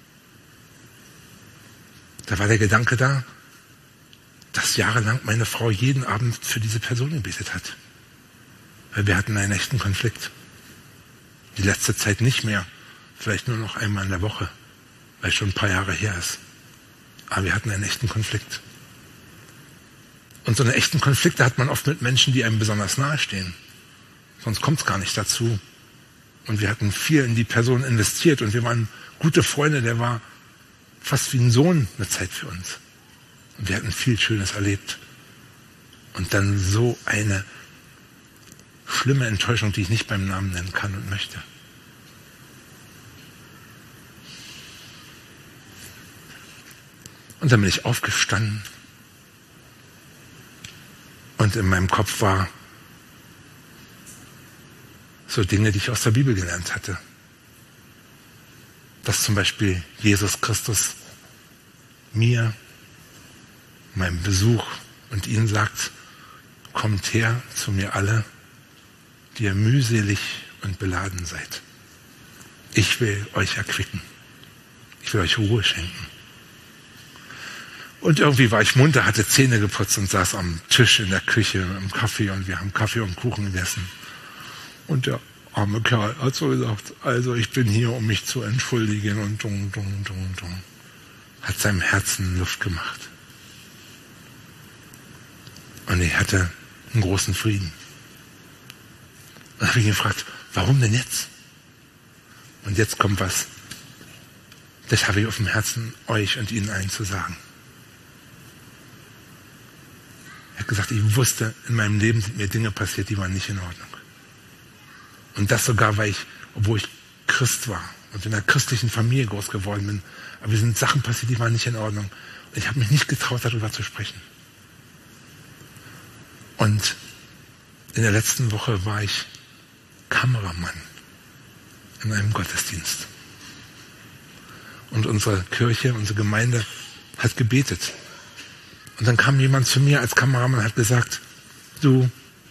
B: Da war der Gedanke da, dass jahrelang meine Frau jeden Abend für diese Person gebetet hat. Weil wir hatten einen echten Konflikt. Die letzte Zeit nicht mehr. Vielleicht nur noch einmal in der Woche. Weil es schon ein paar Jahre her ist. Aber wir hatten einen echten Konflikt. Und so einen echten Konflikte hat man oft mit Menschen, die einem besonders nahe stehen. Sonst kommt es gar nicht dazu. Und wir hatten viel in die Person investiert und wir waren gute Freunde, der war fast wie ein Sohn eine Zeit für uns. Und wir hatten viel Schönes erlebt. Und dann so eine schlimme Enttäuschung, die ich nicht beim Namen nennen kann und möchte. Und dann bin ich aufgestanden Und in meinem Kopf war so Dinge, die ich aus der Bibel gelernt hatte. Dass zum Beispiel Jesus Christus mir, meinem Besuch und ihnen sagt, kommt her zu mir alle, die ihr mühselig und beladen seid. Ich will euch erquicken. Ich will euch Ruhe schenken. Und irgendwie war ich munter, hatte Zähne geputzt und saß am Tisch in der Küche im Kaffee und wir haben Kaffee und Kuchen gegessen. Und der arme Kerl hat so gesagt, also ich bin hier, um mich zu entschuldigen und hat seinem Herzen Luft gemacht. Und ich hatte einen großen Frieden. Und dann habe ich ihn gefragt, warum denn jetzt? Und jetzt kommt was. Das habe ich auf dem Herzen, euch und Ihnen allen zu sagen. Er hat gesagt, ich wusste, in meinem Leben sind mir Dinge passiert, die waren nicht in Ordnung. Und das sogar, obwohl ich Christ war und in einer christlichen Familie groß geworden bin. Aber mir sind Sachen passiert, die waren nicht in Ordnung. Und ich habe mich nicht getraut, darüber zu sprechen. Und in der letzten Woche war ich Kameramann in einem Gottesdienst. Und unsere Kirche, unsere Gemeinde hat gebetet. Und dann kam jemand zu mir als Kameramann und hat gesagt, du,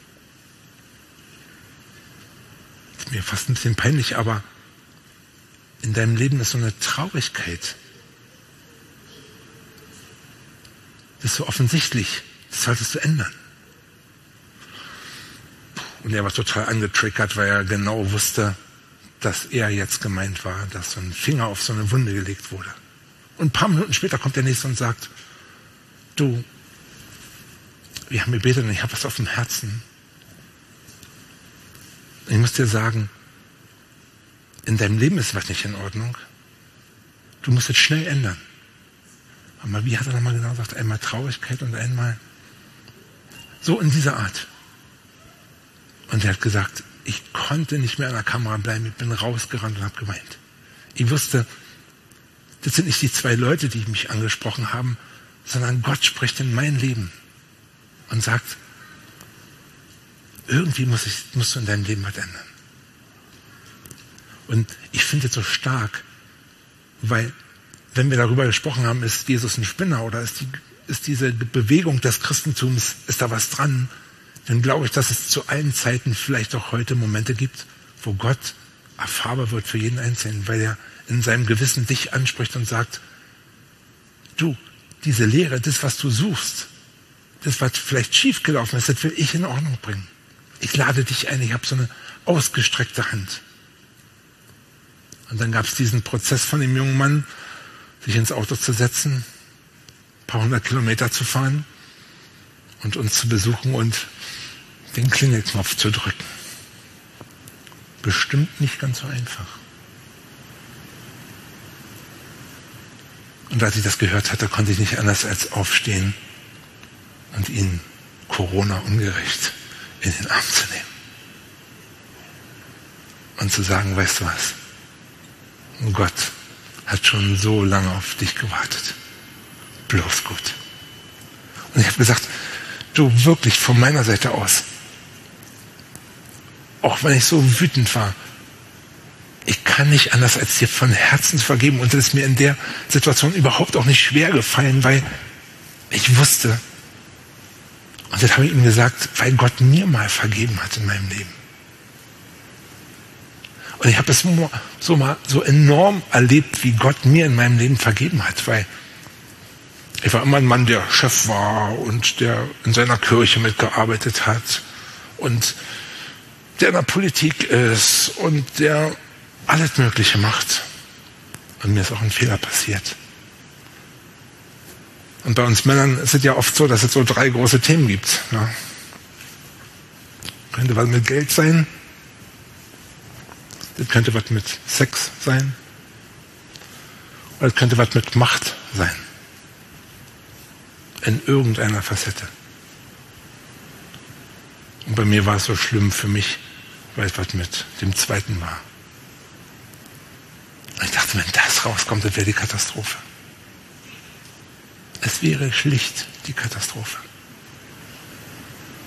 B: ist mir fast ein bisschen peinlich, aber in deinem Leben ist so eine Traurigkeit. Das ist so offensichtlich. Das solltest du ändern. Und er war total angetriggert, weil er genau wusste, dass er jetzt gemeint war, dass so ein Finger auf so eine Wunde gelegt wurde. Und ein paar Minuten später kommt der Nächste und sagt, du, wir haben gebetet und ich habe was auf dem Herzen. Ich muss dir sagen, in deinem Leben ist was nicht in Ordnung. Du musst es schnell ändern. Aber wie hat er nochmal genau gesagt? Einmal Traurigkeit und einmal so in dieser Art. Und er hat gesagt, ich konnte nicht mehr an der Kamera bleiben. Ich bin rausgerannt und habe geweint. Ich wusste, das sind nicht die zwei Leute, die mich angesprochen haben, sondern Gott spricht in mein Leben und sagt, irgendwie musst du in deinem Leben was ändern. Und ich finde es so stark, weil, wenn wir darüber gesprochen haben, ist Jesus ein Spinner oder ist diese Bewegung des Christentums, ist da was dran, dann glaube ich, dass es zu allen Zeiten vielleicht auch heute Momente gibt, wo Gott erfahrbar wird für jeden Einzelnen, weil er in seinem Gewissen dich anspricht und sagt, du, diese Lehre, das, was du suchst, das, was vielleicht schiefgelaufen ist, das will ich in Ordnung bringen. Ich lade dich ein, ich habe so eine ausgestreckte Hand. Und dann gab es diesen Prozess von dem jungen Mann, sich ins Auto zu setzen, ein paar 100 Kilometer zu fahren und uns zu besuchen und den Klingelknopf zu drücken. Bestimmt nicht ganz so einfach. Und als ich das gehört hatte, konnte ich nicht anders als aufstehen und ihn Corona ungerecht in den Arm zu nehmen. Und zu sagen, weißt du was? Gott hat schon so lange auf dich gewartet. Bloß gut. Und ich habe gesagt, du, wirklich von meiner Seite aus, auch wenn ich so wütend war, ich kann nicht anders, als dir von Herzen zu vergeben. Und das ist mir in der Situation überhaupt auch nicht schwer gefallen, weil ich wusste, und das habe ich ihm gesagt, weil Gott mir mal vergeben hat in meinem Leben. Und ich habe es so enorm erlebt, wie Gott mir in meinem Leben vergeben hat, weil ich war immer ein Mann, der Chef war und der in seiner Kirche mitgearbeitet hat und der in der Politik ist und der alles Mögliche macht. Und mir ist auch ein Fehler passiert. Und bei uns Männern ist es ja oft so, dass es so 3 große Themen gibt. Ja. Könnte was mit Geld sein. Das könnte was mit Sex sein. Oder es könnte was mit Macht sein. In irgendeiner Facette. Und bei mir war es so schlimm für mich, weil es was mit dem zweiten war. Und ich dachte, wenn das rauskommt, das wäre die Katastrophe. Es wäre schlicht die Katastrophe.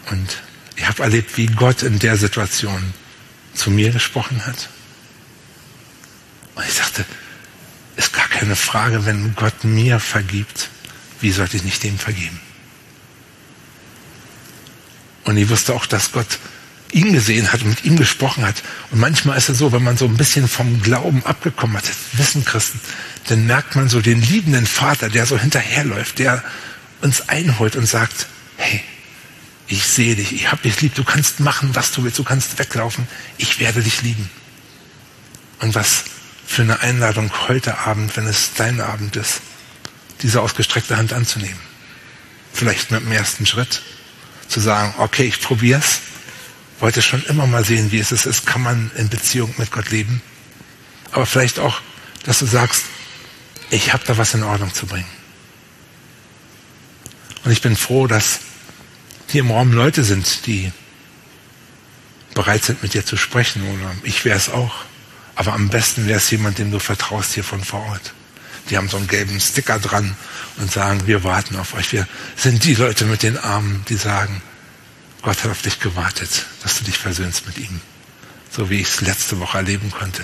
B: Und ich habe erlebt, wie Gott in der Situation zu mir gesprochen hat. Und ich dachte, ist gar keine Frage, wenn Gott mir vergibt, wie sollte ich nicht dem vergeben? Und ich wusste auch, dass Gott ihn gesehen hat und mit ihm gesprochen hat. Und manchmal ist es so, wenn man so ein bisschen vom Glauben abgekommen hat, das wissen Christen, dann merkt man so den liebenden Vater, der so hinterherläuft, der uns einholt und sagt, hey, ich sehe dich, ich habe dich lieb, du kannst machen, was du willst, du kannst weglaufen, ich werde dich lieben. Und was für eine Einladung heute Abend, wenn es dein Abend ist, diese ausgestreckte Hand anzunehmen. Vielleicht mit dem ersten Schritt zu sagen, okay, ich probier's, wollte schon immer mal sehen, wie es ist, kann man in Beziehung mit Gott leben. Aber vielleicht auch, dass du sagst, ich habe da was in Ordnung zu bringen. Und ich bin froh, dass hier im Raum Leute sind, die bereit sind, mit dir zu sprechen. Oder ich wäre es auch. Aber am besten wäre es jemand, dem du vertraust hier von vor Ort. Die haben so einen gelben Sticker dran und sagen, wir warten auf euch. Wir sind die Leute mit den Armen, die sagen, Gott hat auf dich gewartet, dass du dich versöhnst mit ihm. So wie ich es letzte Woche erleben konnte.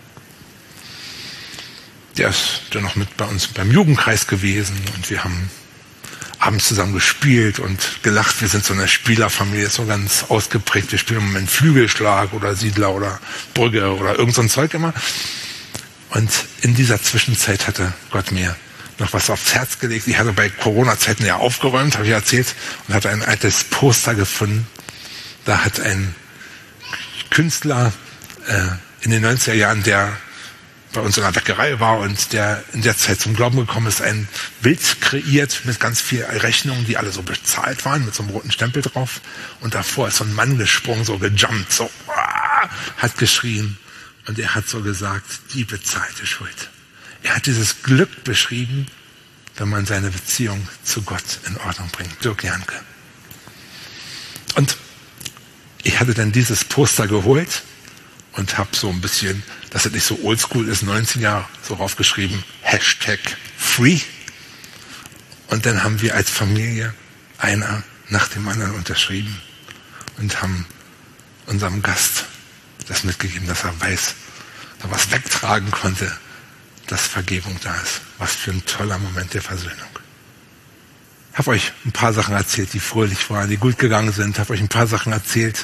B: Der ist dann noch mit bei uns beim Jugendkreis gewesen und wir haben abends zusammen gespielt und gelacht. Wir sind so eine Spielerfamilie, so ganz ausgeprägt. Wir spielen im Moment Flügelschlag oder Siedler oder Brügge oder irgend so ein Zeug immer. Und in dieser Zwischenzeit hatte Gott mir noch was aufs Herz gelegt. Ich hatte bei Corona-Zeiten ja aufgeräumt, habe ich erzählt, und hatte ein altes Poster gefunden. Da hat ein Künstler in den 90er Jahren, der bei uns in der Bäckerei war und der in der Zeit zum Glauben gekommen ist, ein Bild kreiert mit ganz vielen Rechnungen, die alle so bezahlt waren, mit so einem roten Stempel drauf. Und davor ist so ein Mann gesprungen, so gejumpt, so hat geschrien. Und er hat so gesagt, die bezahlte Schuld. Er hat dieses Glück beschrieben, wenn man seine Beziehung zu Gott in Ordnung bringt. Dirk Janke. Und ich hatte dann dieses Poster geholt und habe so ein bisschen, dass es nicht so oldschool ist, 90er, so raufgeschrieben, #free. Und dann haben wir als Familie einer nach dem anderen unterschrieben und haben unserem Gast das mitgegeben, dass er weiß, dass er was wegtragen konnte, dass Vergebung da ist. Was für ein toller Moment der Versöhnung. Ich habe euch ein paar Sachen erzählt, die fröhlich waren, die gut gegangen sind. Habe euch ein paar Sachen erzählt,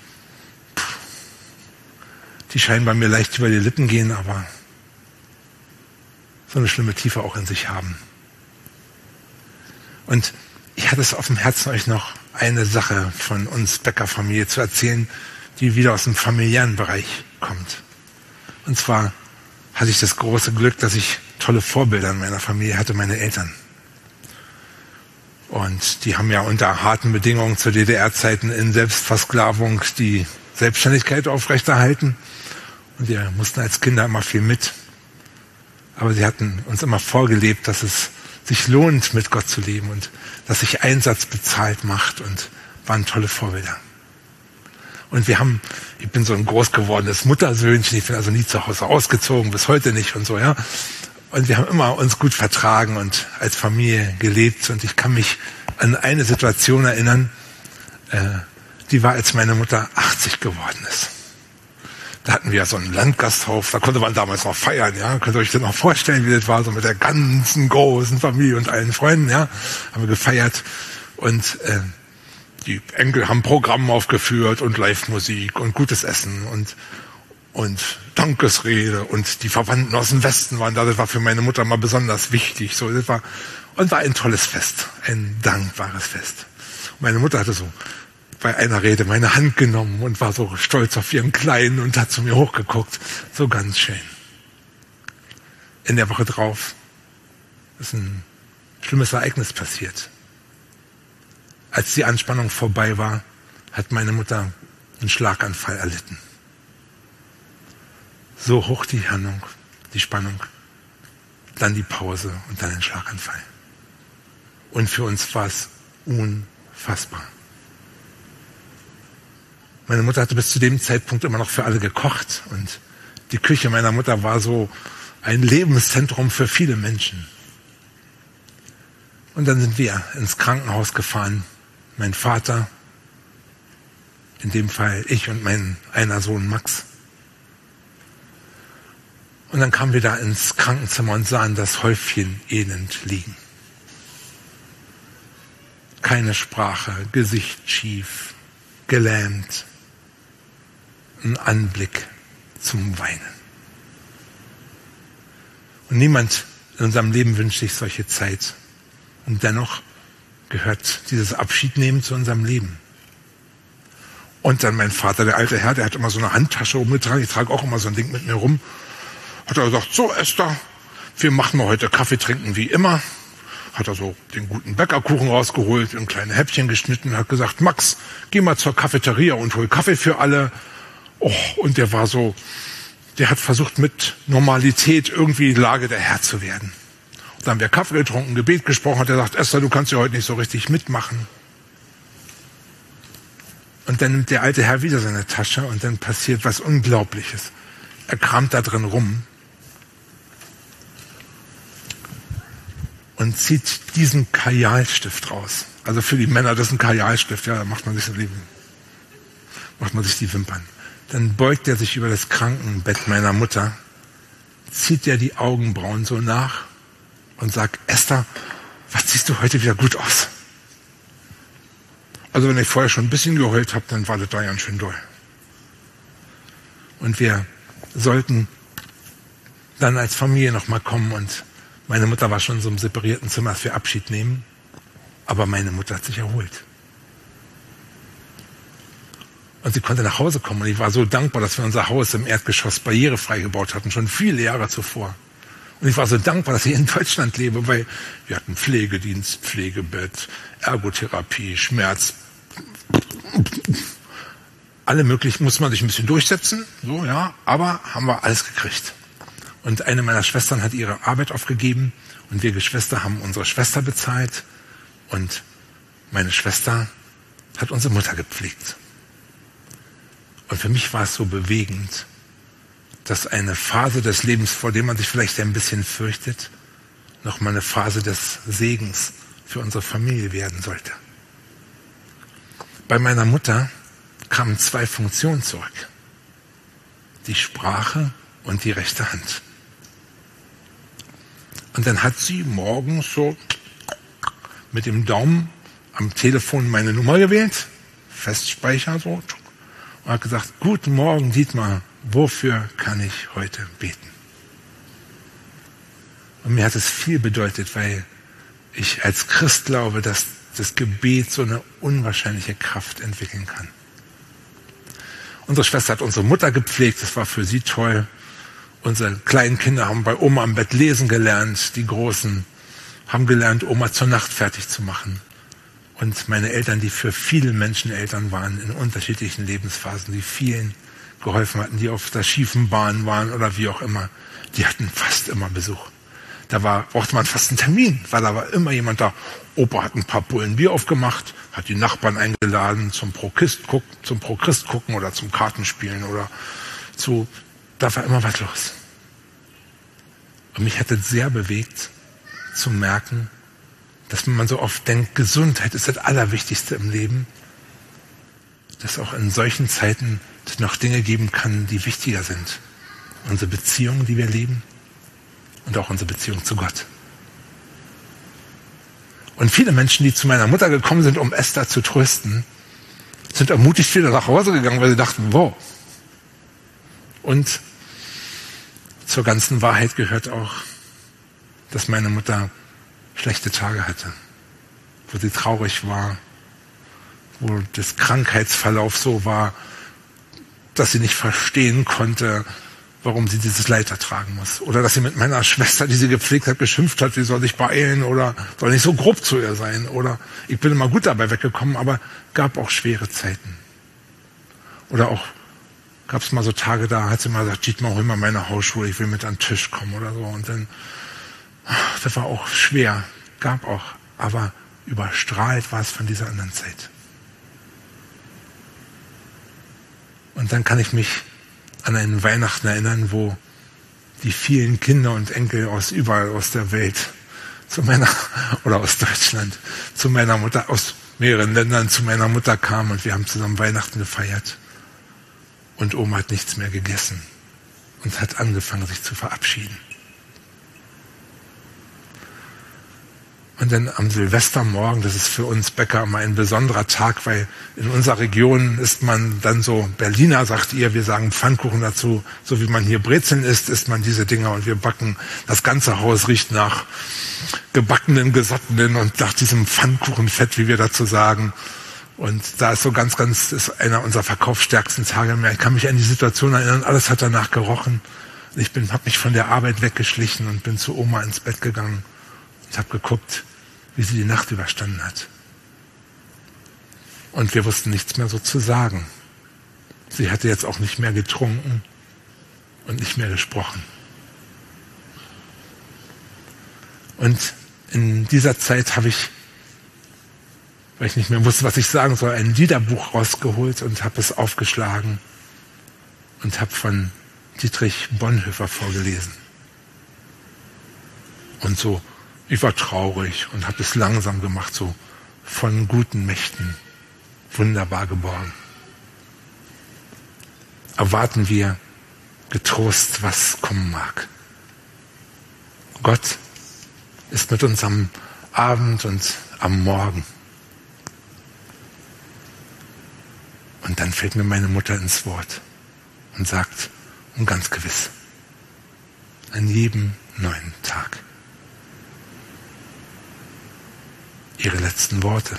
B: die scheinen bei mir leicht über die Lippen gehen, aber so eine schlimme Tiefe auch in sich haben. Und ich hatte es auf dem Herzen, euch noch eine Sache von uns Bäckerfamilie zu erzählen, die wieder aus dem familiären Bereich kommt. Und zwar hatte ich das große Glück, dass ich tolle Vorbilder in meiner Familie hatte, meine Eltern. Und die haben ja unter harten Bedingungen zu DDR-Zeiten in Selbstversklavung die Selbstständigkeit aufrechterhalten. Und wir mussten als Kinder immer viel mit. Aber sie hatten uns immer vorgelebt, dass es sich lohnt, mit Gott zu leben und dass sich Einsatz bezahlt macht, und waren tolle Vorbilder. Und ich bin so ein groß gewordenes Muttersöhnchen, ich bin also nie zu Hause ausgezogen, bis heute nicht und so, ja. Und wir haben immer uns gut vertragen und als Familie gelebt. Und ich kann mich an eine Situation erinnern, die war, als meine Mutter 80 geworden ist. Da hatten wir so einen Landgasthof, da konnte man damals noch feiern, ja. Könnt ihr euch das noch vorstellen, wie das war, so mit der ganzen großen Familie und allen Freunden, ja. Haben wir gefeiert. Und die Enkel haben Programm aufgeführt und Live-Musik und gutes Essen und Dankesrede, und die Verwandten aus dem Westen waren da. Das war für meine Mutter mal besonders wichtig. So, das war ein tolles Fest, ein dankbares Fest. Und meine Mutter hatte so bei einer Rede meine Hand genommen und war so stolz auf ihren Kleinen und hat zu mir hochgeguckt. So ganz schön. In der Woche drauf ist ein schlimmes Ereignis passiert. Als die Anspannung vorbei war, hat meine Mutter einen Schlaganfall erlitten. So hoch die Spannung, dann die Pause und dann ein Schlaganfall. Und für uns war es unfassbar. Meine Mutter hatte bis zu dem Zeitpunkt immer noch für alle gekocht, und die Küche meiner Mutter war so ein Lebenszentrum für viele Menschen. Und dann sind wir ins Krankenhaus gefahren, mein Vater, In dem Fall ich und mein einer Sohn Max. Und dann kamen wir da ins Krankenzimmer und sahen das Häufchen elend liegen. Keine Sprache, Gesicht schief, gelähmt. Ein Anblick zum Weinen. Und niemand in unserem Leben wünscht sich solche Zeit. Und dennoch gehört dieses Abschiednehmen zu unserem Leben. Und dann mein Vater, der alte Herr, der hat immer so eine Handtasche rumgetragen. Ich trage auch immer so ein Ding mit mir rum. Hat er gesagt, so Esther, wir machen mal heute Kaffee trinken wie immer. Hat er so den guten Bäckerkuchen rausgeholt, in kleine Häppchen geschnitten und hat gesagt, Max, geh mal zur Cafeteria und hol Kaffee für alle. Oh, und der hat versucht mit Normalität irgendwie Lage der Herr zu werden. Und dann haben wir Kaffee getrunken, Gebet gesprochen, hat er gesagt, Esther, du kannst ja heute nicht so richtig mitmachen. Und dann nimmt der alte Herr wieder seine Tasche und dann passiert was Unglaubliches. Er kramt da drin rum und zieht diesen Kajalstift raus. Also für die Männer, das ist ein Kajalstift, ja, da macht man sich die Wimpern. Dann beugt er sich über das Krankenbett meiner Mutter, zieht er die Augenbrauen so nach und sagt, Esther, was siehst du heute wieder gut aus? Also wenn ich vorher schon ein bisschen geheult habe, dann war das da ganz schön doll. Und wir sollten dann als Familie nochmal kommen und meine Mutter war schon in so einem separierten Zimmer, dass wir Abschied nehmen. Aber meine Mutter hat sich erholt. Und sie konnte nach Hause kommen und ich war so dankbar, dass wir unser Haus im Erdgeschoss barrierefrei gebaut hatten, schon viele Jahre zuvor. Und ich war so dankbar, dass ich in Deutschland lebe, weil wir hatten Pflegedienst, Pflegebett, Ergotherapie, Schmerz. Alle möglichen muss man sich ein bisschen durchsetzen, so ja, aber haben wir alles gekriegt. Und eine meiner Schwestern hat ihre Arbeit aufgegeben und wir Geschwister haben unsere Schwester bezahlt und meine Schwester hat unsere Mutter gepflegt. Und für mich war es so bewegend, dass eine Phase des Lebens, vor der man sich vielleicht ein bisschen fürchtet, nochmal eine Phase des Segens für unsere Familie werden sollte. Bei meiner Mutter kamen 2 Funktionen zurück. Die Sprache und die rechte Hand. Und dann hat sie morgens so mit dem Daumen am Telefon meine Nummer gewählt, Festspeicher so, und hat gesagt, guten Morgen Dietmar, wofür kann ich heute beten? Und mir hat es viel bedeutet, weil ich als Christ glaube, dass das Gebet so eine unwahrscheinliche Kraft entwickeln kann. Unsere Schwester hat unsere Mutter gepflegt, das war für sie toll. Unsere kleinen Kinder haben bei Oma am Bett lesen gelernt, die Großen haben gelernt, Oma zur Nacht fertig zu machen. Und meine Eltern, die für viele Menschen Eltern waren, in unterschiedlichen Lebensphasen, die vielen geholfen hatten, die auf der schiefen Bahn waren oder wie auch immer, die hatten fast immer Besuch. Brauchte man fast einen Termin, weil da war immer jemand da. Opa hat ein paar Pullen Bier aufgemacht, hat die Nachbarn eingeladen zum Pro-Christ gucken oder zum Kartenspielen oder da war immer was los. Und mich hat es sehr bewegt, zu merken, dass man so oft denkt, Gesundheit ist das Allerwichtigste im Leben, dass auch in solchen Zeiten es noch Dinge geben kann, die wichtiger sind. Unsere Beziehungen, die wir leben und auch unsere Beziehung zu Gott. Und viele Menschen, die zu meiner Mutter gekommen sind, um Esther zu trösten, sind ermutigt wieder nach Hause gegangen, weil sie dachten, wow. Und zur ganzen Wahrheit gehört auch, dass meine Mutter schlechte Tage hatte, wo sie traurig war, wo das Krankheitsverlauf so war, dass sie nicht verstehen konnte, warum sie dieses Leid ertragen muss. Oder dass sie mit meiner Schwester, die sie gepflegt hat, geschimpft hat, sie soll sich beeilen oder soll nicht so grob zu ihr sein. Oder ich bin immer gut dabei weggekommen, aber gab auch schwere Zeiten. Oder auch gab es mal so Tage, da hat sie mal gesagt, Dietmar, hol mal meine Hausschuhe, ich will mit an den Tisch kommen oder so. Und dann, das war auch schwer, gab auch, aber überstrahlt war es von dieser anderen Zeit. Und dann kann ich mich an einen Weihnachten erinnern, wo die vielen Kinder und Enkel überall aus der Welt aus Deutschland, zu meiner Mutter, aus mehreren Ländern zu meiner Mutter kam und wir haben zusammen Weihnachten gefeiert. Und Oma hat nichts mehr gegessen und hat angefangen, sich zu verabschieden. Und dann am Silvestermorgen, das ist für uns Bäcker immer ein besonderer Tag, weil in unserer Region isst man dann so, Berliner sagt ihr, wir sagen Pfannkuchen dazu, so wie man hier Brezeln isst man diese Dinger und wir backen. Das ganze Haus riecht nach gebackenen, gesottenen und nach diesem Pfannkuchenfett, wie wir dazu sagen. Und da ist so ist einer unserer verkaufsstärksten Tage mehr. Ich kann mich an die Situation erinnern, alles hat danach gerochen. Ich habe mich von der Arbeit weggeschlichen und bin zu Oma ins Bett gegangen. Ich habe geguckt, wie sie die Nacht überstanden hat. Und wir wussten nichts mehr so zu sagen. Sie hatte jetzt auch nicht mehr getrunken und nicht mehr gesprochen. Und in dieser Zeit habe ich, weil ich nicht mehr wusste, was ich sagen soll, ein Liederbuch rausgeholt und habe es aufgeschlagen und habe von Dietrich Bonhoeffer vorgelesen. Und so, ich war traurig und habe es langsam gemacht, so von guten Mächten, wunderbar geborgen. Erwarten wir getrost, was kommen mag. Gott ist mit uns am Abend und am Morgen. Und dann fällt mir meine Mutter ins Wort und sagt, und ganz gewiss, an jedem neuen Tag. Ihre letzten Worte.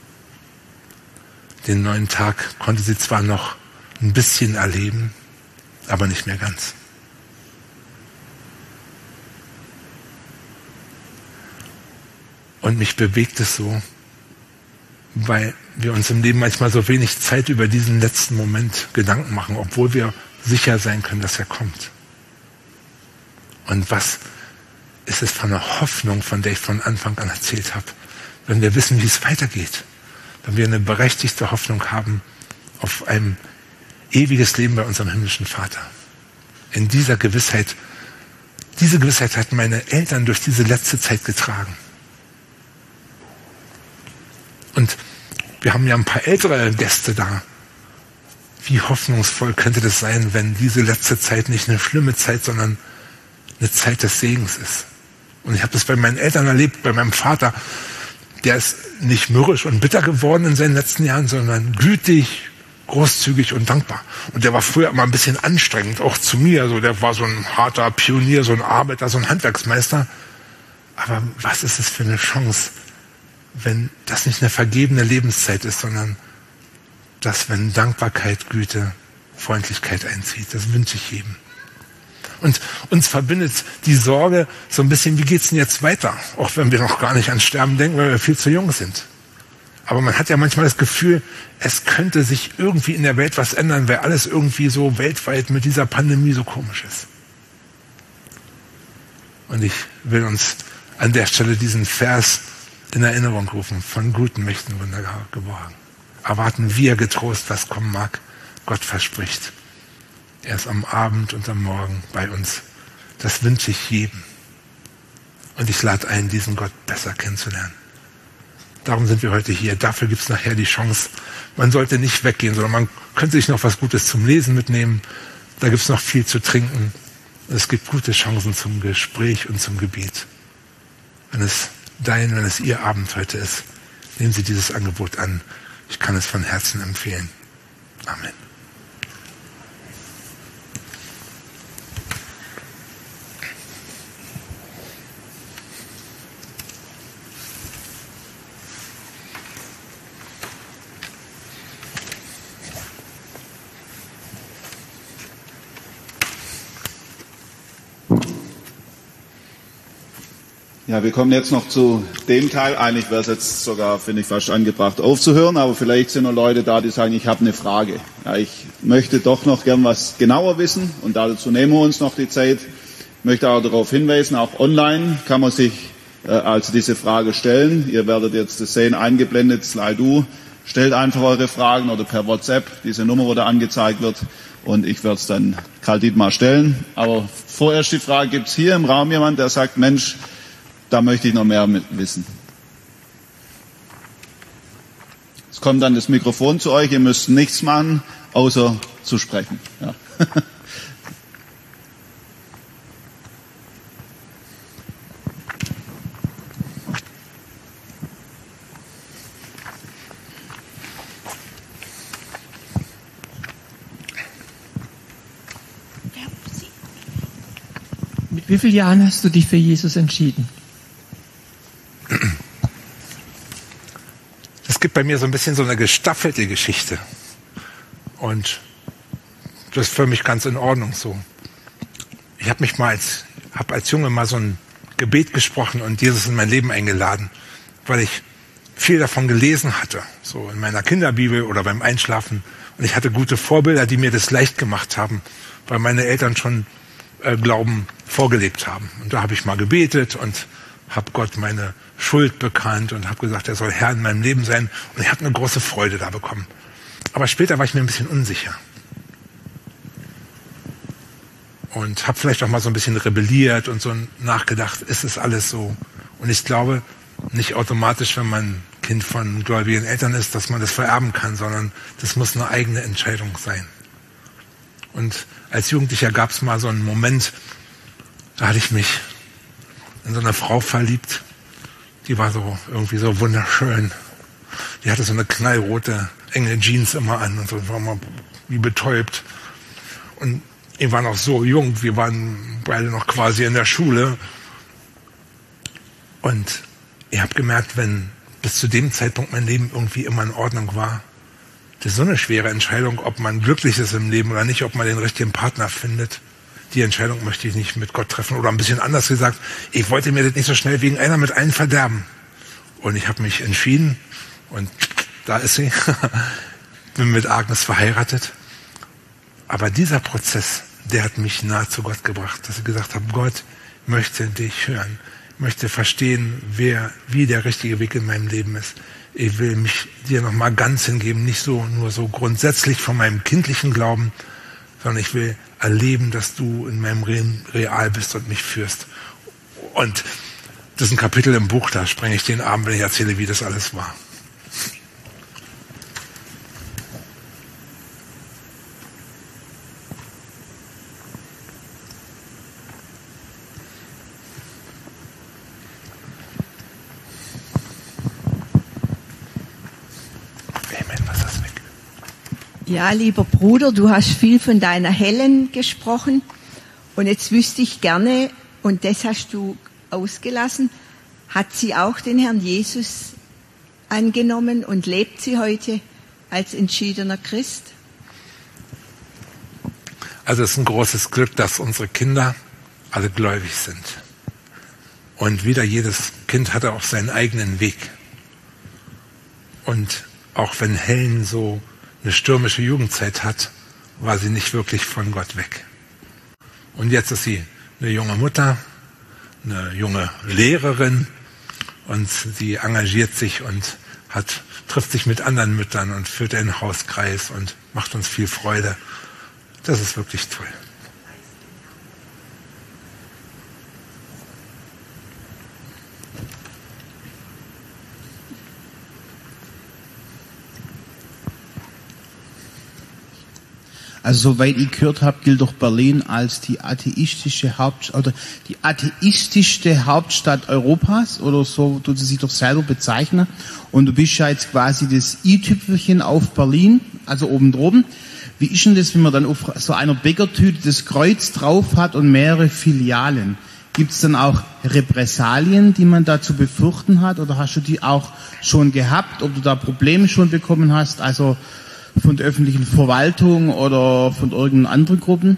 B: Den neuen Tag konnte sie zwar noch ein bisschen erleben, aber nicht mehr ganz. Und mich bewegt es so, weil wir uns im Leben manchmal so wenig Zeit über diesen letzten Moment Gedanken machen, obwohl wir sicher sein können, dass er kommt. Und was ist es von einer Hoffnung, von der ich von Anfang an erzählt habe, wenn wir wissen, wie es weitergeht, wenn wir eine berechtigte Hoffnung haben auf ein ewiges Leben bei unserem himmlischen Vater. In dieser Gewissheit, diese Gewissheit hatten meine Eltern durch diese letzte Zeit getragen. Und wir haben ja ein paar ältere Gäste da. Wie hoffnungsvoll könnte das sein, wenn diese letzte Zeit nicht eine schlimme Zeit, sondern eine Zeit des Segens ist. Und ich habe das bei meinen Eltern erlebt, bei meinem Vater. Der ist nicht mürrisch und bitter geworden in seinen letzten Jahren, sondern gütig, großzügig und dankbar. Und der war früher immer ein bisschen anstrengend, auch zu mir. Also der war so ein harter Pionier, so ein Arbeiter, so ein Handwerksmeister. Aber was ist es für eine Chance, wenn das nicht eine vergebene Lebenszeit ist, sondern dass, wenn Dankbarkeit, Güte, Freundlichkeit einzieht. Das wünsche ich jedem. Und uns verbindet die Sorge so ein bisschen, wie geht's denn jetzt weiter? Auch wenn wir noch gar nicht ans Sterben denken, weil wir viel zu jung sind. Aber man hat ja manchmal das Gefühl, es könnte sich irgendwie in der Welt was ändern, weil alles irgendwie so weltweit mit dieser Pandemie so komisch ist. Und ich will uns an der Stelle diesen Vers in Erinnerung rufen, von guten Mächten wunderbar geborgen. Erwarten wir getrost, was kommen mag. Gott verspricht. Er ist am Abend und am Morgen bei uns. Das wünsche ich jedem. Und ich lade ein, diesen Gott besser kennenzulernen. Darum sind wir heute hier. Dafür gibt es nachher die Chance. Man sollte nicht weggehen, sondern man könnte sich noch was Gutes zum Lesen mitnehmen. Da gibt es noch viel zu trinken. Und es gibt gute Chancen zum Gespräch und zum Gebet. Wenn es Ihr Abend heute ist, nehmen Sie dieses Angebot an. Ich kann es von Herzen empfehlen. Amen.
A: Ja, wir kommen jetzt noch zu dem Teil. Eigentlich wäre es jetzt sogar, finde ich, fast angebracht aufzuhören, aber vielleicht sind noch Leute da, die sagen, ich habe eine Frage. Ja, ich möchte doch noch gern was genauer wissen und dazu nehmen wir uns noch die Zeit. Ich möchte auch darauf hinweisen, auch online kann man sich also diese Frage stellen. Ihr werdet jetzt das sehen, eingeblendet, Slido. Stellt einfach eure Fragen oder per WhatsApp, diese Nummer, wo da angezeigt wird, und ich werde es dann Karl Dietmar stellen. Aber vorerst die Frage, gibt es hier im Raum jemand, der sagt, Mensch, da möchte ich noch mehr wissen. Es kommt dann das Mikrofon zu euch, ihr müsst nichts machen, außer zu sprechen. Ja.
C: Mit wie vielen Jahren hast du dich für Jesus entschieden?
B: Es gibt bei mir so ein bisschen so eine gestaffelte Geschichte. Und das ist für mich ganz in Ordnung so. Ich habe als Junge mal so ein Gebet gesprochen und Jesus in mein Leben eingeladen, weil ich viel davon gelesen hatte, so in meiner Kinderbibel oder beim Einschlafen. Und ich hatte gute Vorbilder, die mir das leicht gemacht haben, weil meine Eltern schon Glauben vorgelebt haben. Und da habe ich mal gebetet und habe Gott meine Schuld bekannt und habe gesagt, er soll Herr in meinem Leben sein. Und ich habe eine große Freude da bekommen. Aber später war ich mir ein bisschen unsicher. Und habe vielleicht auch mal so ein bisschen rebelliert und so nachgedacht, ist es alles so? Und ich glaube, nicht automatisch, wenn man Kind von gläubigen Eltern ist, dass man das vererben kann, sondern das muss eine eigene Entscheidung sein. Und als Jugendlicher gab es mal so einen Moment, da hatte ich mich in so eine Frau verliebt, die war so irgendwie so wunderschön. Die hatte so eine knallrote, enge Jeans immer an und so war mal wie betäubt. Und wir waren auch so jung, wir waren beide noch quasi in der Schule. Und ich habe gemerkt, wenn bis zu dem Zeitpunkt mein Leben irgendwie immer in Ordnung war, das ist so eine schwere Entscheidung, ob man glücklich ist im Leben oder nicht, ob man den richtigen Partner findet. Die Entscheidung möchte ich nicht mit Gott treffen. Oder ein bisschen anders gesagt, ich wollte mir das nicht so schnell wegen einer mit allen verderben. Und ich habe mich entschieden, und da ist sie, bin mit Agnes verheiratet. Aber dieser Prozess, der hat mich nahe zu Gott gebracht, dass ich gesagt habe, Gott möchte dich hören, möchte verstehen, wie der richtige Weg in meinem Leben ist. Ich will mich dir nochmal ganz hingeben, nicht nur so grundsätzlich von meinem kindlichen Glauben, sondern ich will erleben, dass du in meinem Leben real bist und mich führst. Und das ist ein Kapitel im Buch, da sprenge ich den Abend, wenn ich erzähle, wie das alles war.
D: Ja, lieber Bruder, du hast viel von deiner Helen gesprochen und jetzt wüsste ich gerne, und das hast du ausgelassen, hat sie auch den Herrn Jesus angenommen und lebt sie heute als entschiedener Christ?
B: Also es ist ein großes Glück, dass unsere Kinder alle gläubig sind. Und wieder jedes Kind hatte auch seinen eigenen Weg. Und auch wenn Helen so eine stürmische Jugendzeit hat, war sie nicht wirklich von Gott weg. Und jetzt ist sie eine junge Mutter, eine junge Lehrerin und sie engagiert sich und trifft sich mit anderen Müttern und führt einen Hauskreis und macht uns viel Freude. Das ist wirklich toll.
E: Also soweit ich gehört habe, gilt doch Berlin als die atheistischste Hauptstadt Europas oder so tut sie sich doch selber bezeichnen. Und du bist ja jetzt quasi das i-Tüpfelchen auf Berlin, also oben droben. Wie ist denn das, wenn man dann auf so einer Bäckertüte das Kreuz drauf hat und mehrere Filialen? Gibt es dann auch Repressalien, die man da zu befürchten hat? Oder hast du die auch schon gehabt? Ob du da Probleme schon bekommen hast? Also von der öffentlichen Verwaltung oder von irgendeinen anderen Gruppen?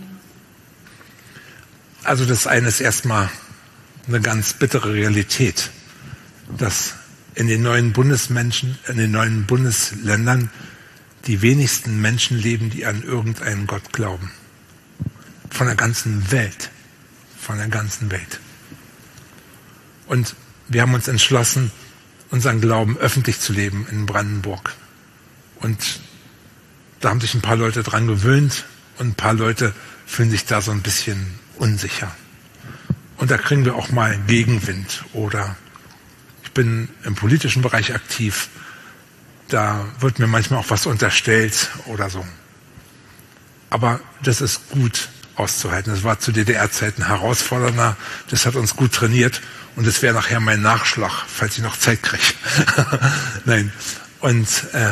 B: Also das eine ist erstmal eine ganz bittere Realität, dass in den neuen Bundesländern die wenigsten Menschen leben, die an irgendeinen Gott glauben. Von der ganzen Welt. Von der ganzen Welt. Und wir haben uns entschlossen, unseren Glauben öffentlich zu leben in Brandenburg. Und da haben sich ein paar Leute dran gewöhnt und ein paar Leute fühlen sich da so ein bisschen unsicher. Und da kriegen wir auch mal Gegenwind. Oder ich bin im politischen Bereich aktiv. da wird mir manchmal auch was unterstellt oder so. Aber das ist gut auszuhalten. Das war zu DDR-Zeiten herausfordernder. Das hat uns gut trainiert. Und das wäre nachher mein Nachschlag, falls ich noch Zeit kriege. Nein. Und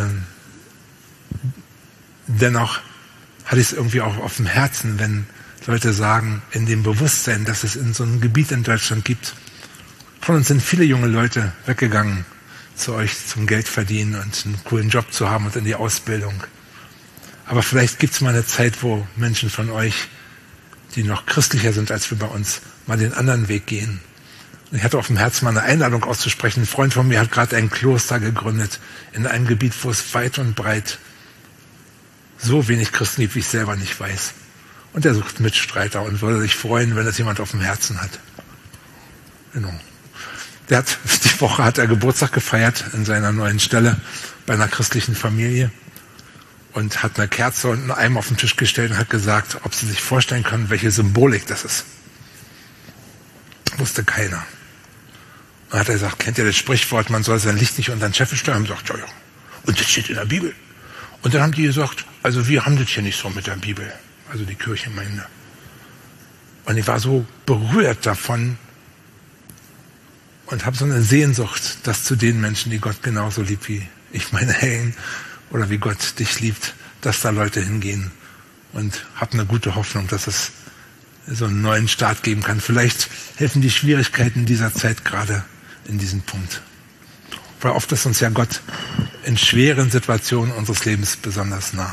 B: dennoch hatte ich es irgendwie auch auf dem Herzen, wenn Leute sagen, in dem Bewusstsein, dass es in so einem Gebiet in Deutschland gibt. Von uns sind viele junge Leute weggegangen zu euch zum Geld verdienen und einen coolen Job zu haben und in die Ausbildung. Aber vielleicht gibt es mal eine Zeit, wo Menschen von euch, die noch christlicher sind als wir bei uns, mal den anderen Weg gehen. Und ich hatte auf dem Herzen mal eine Einladung auszusprechen. Ein Freund von mir hat gerade ein Kloster gegründet in einem Gebiet, wo es weit und breit so wenig Christen gibt, wie ich selber nicht weiß. Und er sucht Mitstreiter und würde sich freuen, wenn es jemand auf dem Herzen hat. Genau. Die Woche hat er Geburtstag gefeiert in seiner neuen Stelle bei einer christlichen Familie und hat eine Kerze und einen Eimer auf den Tisch gestellt und hat gesagt, ob sie sich vorstellen können, welche Symbolik das ist. Wusste keiner. Dann hat er gesagt, kennt ihr das Sprichwort, man soll sein Licht nicht unter den Scheffel stellen? Und sagt, ja. Und das steht in der Bibel. Und dann haben die gesagt, also wir haben das hier nicht so mit der Bibel. Also die Kirchengemeinde. Und ich war so berührt davon und habe so eine Sehnsucht, dass zu den Menschen, die Gott genauso liebt wie ich meine Hellen oder wie Gott dich liebt, dass da Leute hingehen. Und habe eine gute Hoffnung, dass es so einen neuen Start geben kann. Vielleicht helfen die Schwierigkeiten dieser Zeit gerade in diesem Punkt. Weil oft ist uns ja Gott in schweren Situationen unseres Lebens besonders nah.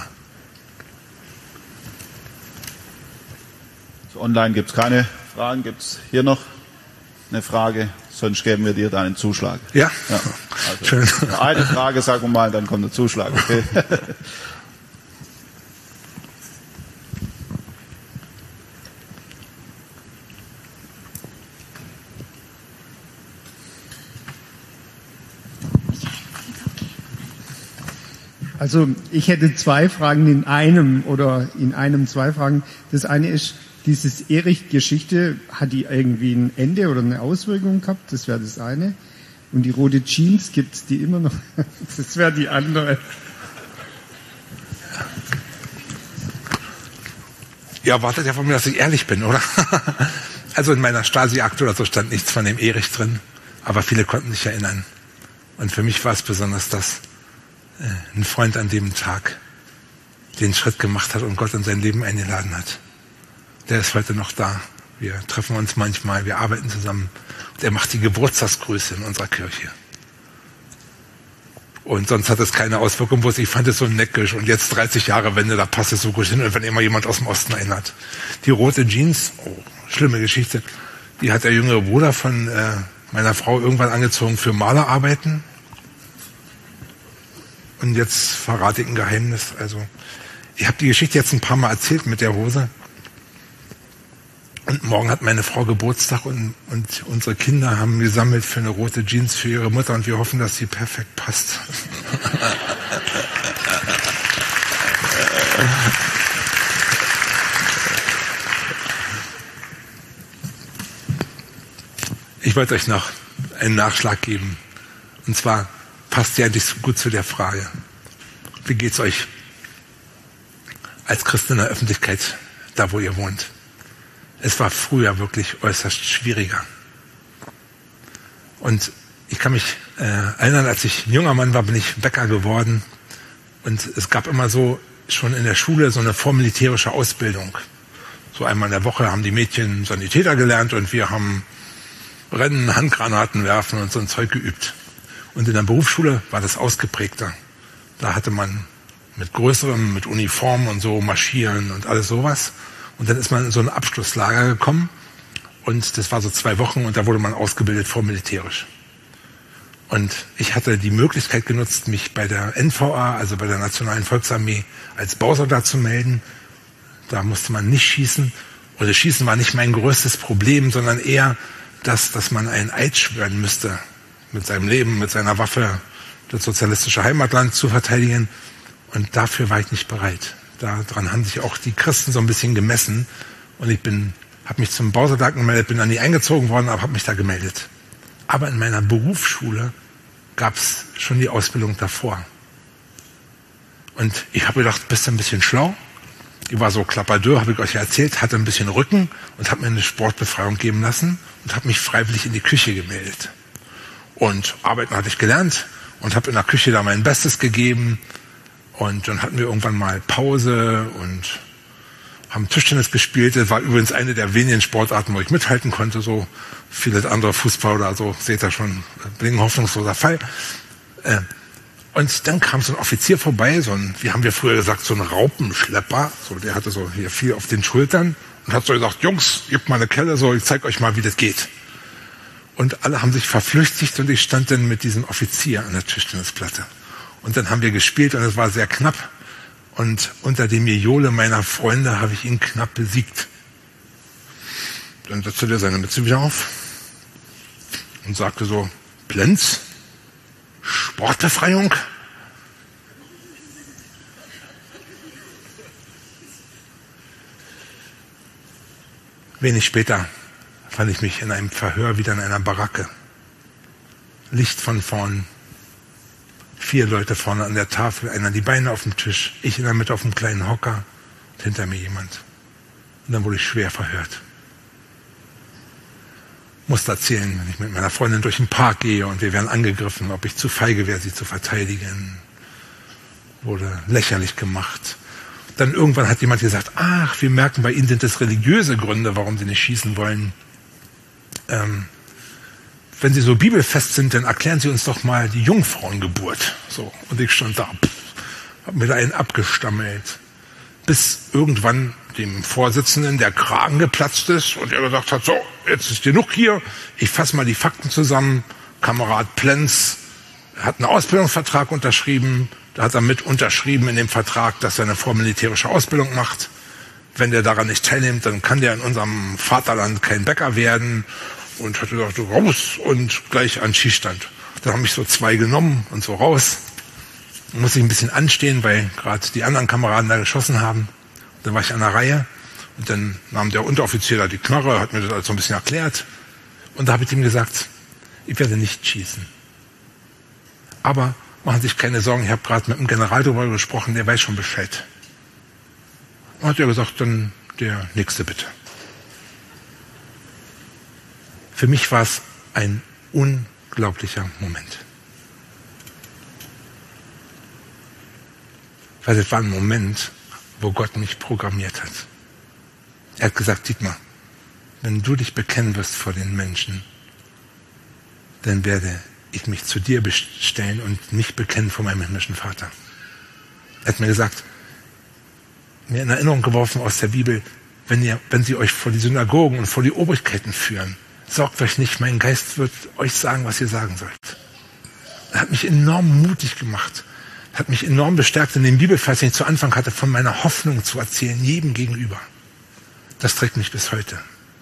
A: Online gibt es keine Fragen. Gibt es hier noch eine Frage? Sonst geben wir dir deinen Zuschlag.
B: Ja,
A: also
B: schön.
A: Eine Frage, sagen wir mal, dann kommt der Zuschlag. Okay.
C: Also ich hätte zwei Fragen in einem zwei Fragen. Das eine ist, dieses Erich-Geschichte, hat die irgendwie ein Ende oder eine Auswirkung gehabt? Das wäre das eine. Und die rote Jeans, gibt's die immer noch? Das wäre die andere.
B: Ja, wartet ja von mir, dass ich ehrlich bin, oder? Also in meiner Stasi-Akte oder so stand nichts von dem Erich drin, aber viele konnten sich erinnern. Und für mich war es besonders, dass ein Freund an dem Tag den Schritt gemacht hat und Gott in sein Leben eingeladen hat. Der ist heute noch da. Wir treffen uns manchmal, wir arbeiten zusammen. Und er macht die Geburtstagsgrüße in unserer Kirche. Und sonst hat es keine Auswirkung, wo ich fand es so neckisch. Und jetzt 30 Jahre Wende, da passt es so gut hin. Und wenn immer jemand aus dem Osten erinnert. Die rote Jeans, schlimme Geschichte, die hat der jüngere Bruder von meiner Frau irgendwann angezogen für Malerarbeiten. Und jetzt verrate ich ein Geheimnis. Also, ich habe die Geschichte jetzt ein paar Mal erzählt mit der Hose. Und morgen hat meine Frau Geburtstag und unsere Kinder haben gesammelt für eine rote Jeans für ihre Mutter und wir hoffen, dass sie perfekt passt. Ich wollte euch noch einen Nachschlag geben. Und zwar passt ja nicht so gut zu der Frage. Wie geht's euch als Christen in der Öffentlichkeit, da wo ihr wohnt? Es war früher wirklich äußerst schwieriger. Und ich kann mich erinnern, als ich ein junger Mann war, bin ich Bäcker geworden. Und es gab immer so, schon in der Schule, so eine vormilitärische Ausbildung. So einmal in der Woche haben die Mädchen Sanitäter gelernt und wir haben Rennen, Handgranaten werfen und so ein Zeug geübt. Und in der Berufsschule war das ausgeprägter. Da hatte man mit größerem, mit Uniformen und so marschieren und alles sowas. Und dann ist man in so ein Abschlusslager gekommen und das war so 2 Wochen und da wurde man ausgebildet vormilitärisch. Und ich hatte die Möglichkeit genutzt, mich bei der NVA, also bei der Nationalen Volksarmee, als Bausoldat zu melden. Da musste man nicht schießen. Und das Schießen war nicht mein größtes Problem, sondern eher das, dass man einen Eid schwören müsste, mit seinem Leben, mit seiner Waffe, das sozialistische Heimatland zu verteidigen. Und dafür war ich nicht bereit. Daran haben sich auch die Christen so ein bisschen gemessen. Und ich habe mich zum Bausoldaten gemeldet, bin dann nie eingezogen worden, aber habe mich da gemeldet. Aber in meiner Berufsschule gab es schon die Ausbildung davor. Und ich habe gedacht, bist du ein bisschen schlau? Ich war so klapperdür, habe ich euch ja erzählt, hatte ein bisschen Rücken und habe mir eine Sportbefreiung geben lassen und habe mich freiwillig in die Küche gemeldet. Und arbeiten hatte ich gelernt und habe in der Küche da mein Bestes gegeben. Und dann hatten wir irgendwann mal Pause und haben Tischtennis gespielt. Das war übrigens eine der wenigen Sportarten, wo ich mithalten konnte. So viele andere Fußball oder so, seht ihr schon, ein hoffnungsloser Fall. Und dann kam so ein Offizier vorbei, wie haben wir früher gesagt, so ein Raupenschlepper. So, der hatte so hier viel auf den Schultern und hat so gesagt, Jungs, gebt mal eine Kelle, so, ich zeig euch mal, wie das geht. Und alle haben sich verflüchtigt und ich stand dann mit diesem Offizier an der Tischtennisplatte. Und dann haben wir gespielt und es war sehr knapp. Und unter dem Gejohle meiner Freunde habe ich ihn knapp besiegt. Dann setzte er seine Mütze wieder auf und sagte so, Plenz, Sportbefreiung? Wenig später fand ich mich in einem Verhör wieder in einer Baracke. Licht von vorn. 4 Leute vorne an der Tafel, einer die Beine auf dem Tisch, ich in der Mitte auf dem kleinen Hocker und hinter mir jemand. Und dann wurde ich schwer verhört. Musste erzählen, wenn ich mit meiner Freundin durch den Park gehe und wir werden angegriffen, ob ich zu feige wäre, sie zu verteidigen. Wurde lächerlich gemacht. Dann irgendwann hat jemand gesagt, ach, wir merken, bei Ihnen sind es religiöse Gründe, warum Sie nicht schießen wollen. Wenn Sie so bibelfest sind, dann erklären Sie uns doch mal die Jungfrauengeburt. So, und ich stand da, habe mir da einen abgestammelt, bis irgendwann dem Vorsitzenden der Kragen geplatzt ist und er gesagt hat, so, jetzt ist genug hier, ich fasse mal die Fakten zusammen. Kamerad Plenz hat einen Ausbildungsvertrag unterschrieben, da hat er mit unterschrieben in dem Vertrag, dass er eine vormilitärische Ausbildung macht. Wenn der daran nicht teilnimmt, dann kann der in unserem Vaterland kein Bäcker werden. Und hat gesagt, raus und gleich an Schießstand. Dann haben mich so 2 genommen und so raus. Dann musste ich ein bisschen anstehen, weil gerade die anderen Kameraden da geschossen haben. Dann war ich an der Reihe und dann nahm der Unteroffizier da die Knarre, hat mir das alles so ein bisschen erklärt. Und da habe ich ihm gesagt, ich werde nicht schießen. Aber machen Sie sich keine Sorgen, ich habe gerade mit dem General darüber gesprochen, der weiß schon Bescheid. Und hat er gesagt, dann der nächste bitte. Für mich war es ein unglaublicher Moment. Weil es war ein Moment, wo Gott mich programmiert hat. Er hat gesagt, Dietmar, wenn du dich bekennen wirst vor den Menschen, dann werde ich mich zu dir bestellen und mich bekennen vor meinem himmlischen Vater. Er hat mir gesagt, mir in Erinnerung geworfen aus der Bibel, wenn sie euch vor die Synagogen und vor die Obrigkeiten führen, sorgt euch nicht, mein Geist wird euch sagen, was ihr sagen sollt. Er hat mich enorm mutig gemacht, hat mich enorm bestärkt in dem Bibelvers, den ich zu Anfang hatte, von meiner Hoffnung zu erzählen, jedem gegenüber. Das trägt mich bis heute.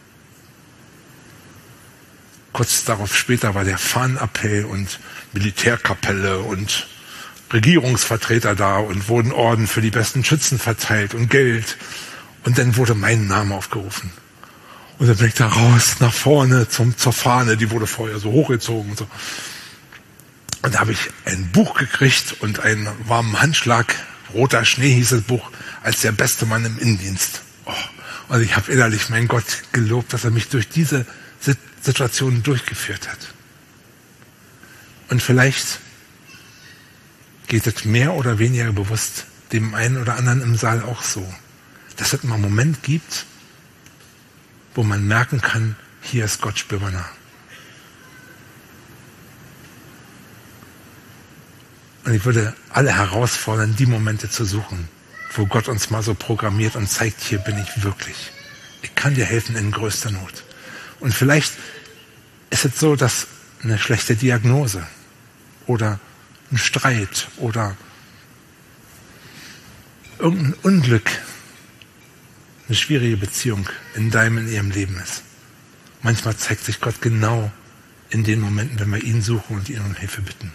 B: Kurz darauf später war der Fahnenappell und Militärkapelle und Regierungsvertreter da und wurden Orden für die besten Schützen verteilt und Geld. Und dann wurde mein Name aufgerufen. Und dann bin ich da raus, nach vorne, zur Fahne, die wurde vorher so hochgezogen und so. Und da habe ich ein Buch gekriegt und einen warmen Handschlag, Roter Schnee hieß das Buch, als der beste Mann im Innendienst. Oh, und ich habe innerlich meinen Gott gelobt, dass er mich durch diese Situation durchgeführt hat. Und vielleicht geht es mehr oder weniger bewusst dem einen oder anderen im Saal auch so, dass es mal einen Moment gibt, wo man merken kann, hier ist Gott spürbar nah. Und ich würde alle herausfordern, die Momente zu suchen, wo Gott uns mal so programmiert und zeigt, hier bin ich wirklich. Ich kann dir helfen in größter Not. Und vielleicht ist es so, dass eine schlechte Diagnose oder ein Streit oder irgendein Unglück, eine schwierige Beziehung in ihrem Leben ist. Manchmal zeigt sich Gott genau in den Momenten, wenn wir ihn suchen und ihn um Hilfe bitten.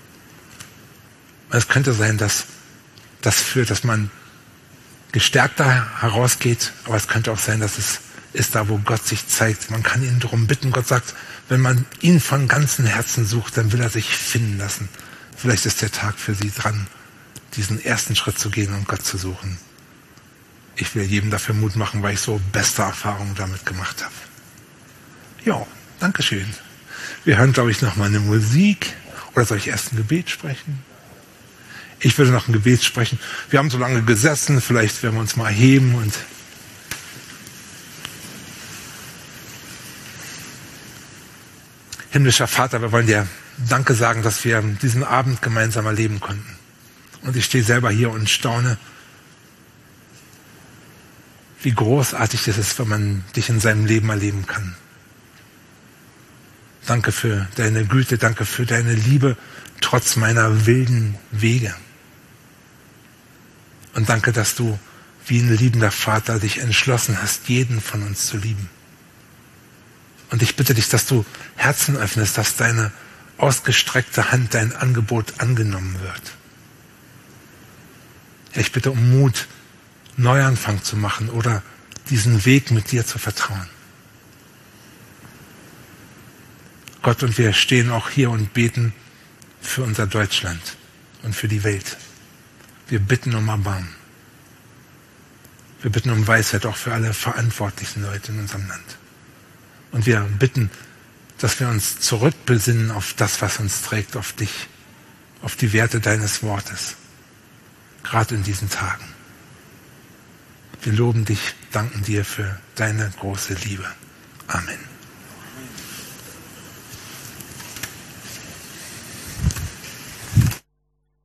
B: Es könnte sein, dass das führt, dass man gestärkter herausgeht, aber es könnte auch sein, dass es ist da, wo Gott sich zeigt. Man kann ihn darum bitten. Gott sagt, wenn man ihn von ganzem Herzen sucht, dann will er sich finden lassen. Vielleicht ist der Tag für Sie dran, diesen ersten Schritt zu gehen und Gott zu suchen. Ich will jedem dafür Mut machen, weil ich so beste Erfahrungen damit gemacht habe. Ja, Dankeschön. Wir hören, glaube ich, noch mal eine Musik. Oder soll ich erst ein Gebet sprechen? Ich würde noch ein Gebet sprechen. Wir haben so lange gesessen, vielleicht werden wir uns mal erheben und himmlischer Vater, wir wollen dir Danke sagen, dass wir diesen Abend gemeinsam erleben konnten. Und ich stehe selber hier und staune, wie großartig es ist, wenn man dich in seinem Leben erleben kann. Danke für deine Güte, danke für deine Liebe, trotz meiner wilden Wege. Und danke, dass du wie ein liebender Vater dich entschlossen hast, jeden von uns zu lieben. Und ich bitte dich, dass du Herzen öffnest, dass deine ausgestreckte Hand, dein Angebot angenommen wird. Ja, ich bitte um Mut, Neuanfang zu machen oder diesen Weg mit dir zu vertrauen. Gott, und wir stehen auch hier und beten für unser Deutschland und für die Welt. Wir bitten um Erbarmen. Wir bitten um Weisheit auch für alle verantwortlichen Leute in unserem Land. Und wir bitten, dass wir uns zurückbesinnen auf das, was uns trägt, auf dich, auf die Werte deines Wortes, gerade in diesen Tagen. Wir loben dich, danken dir für deine große Liebe. Amen.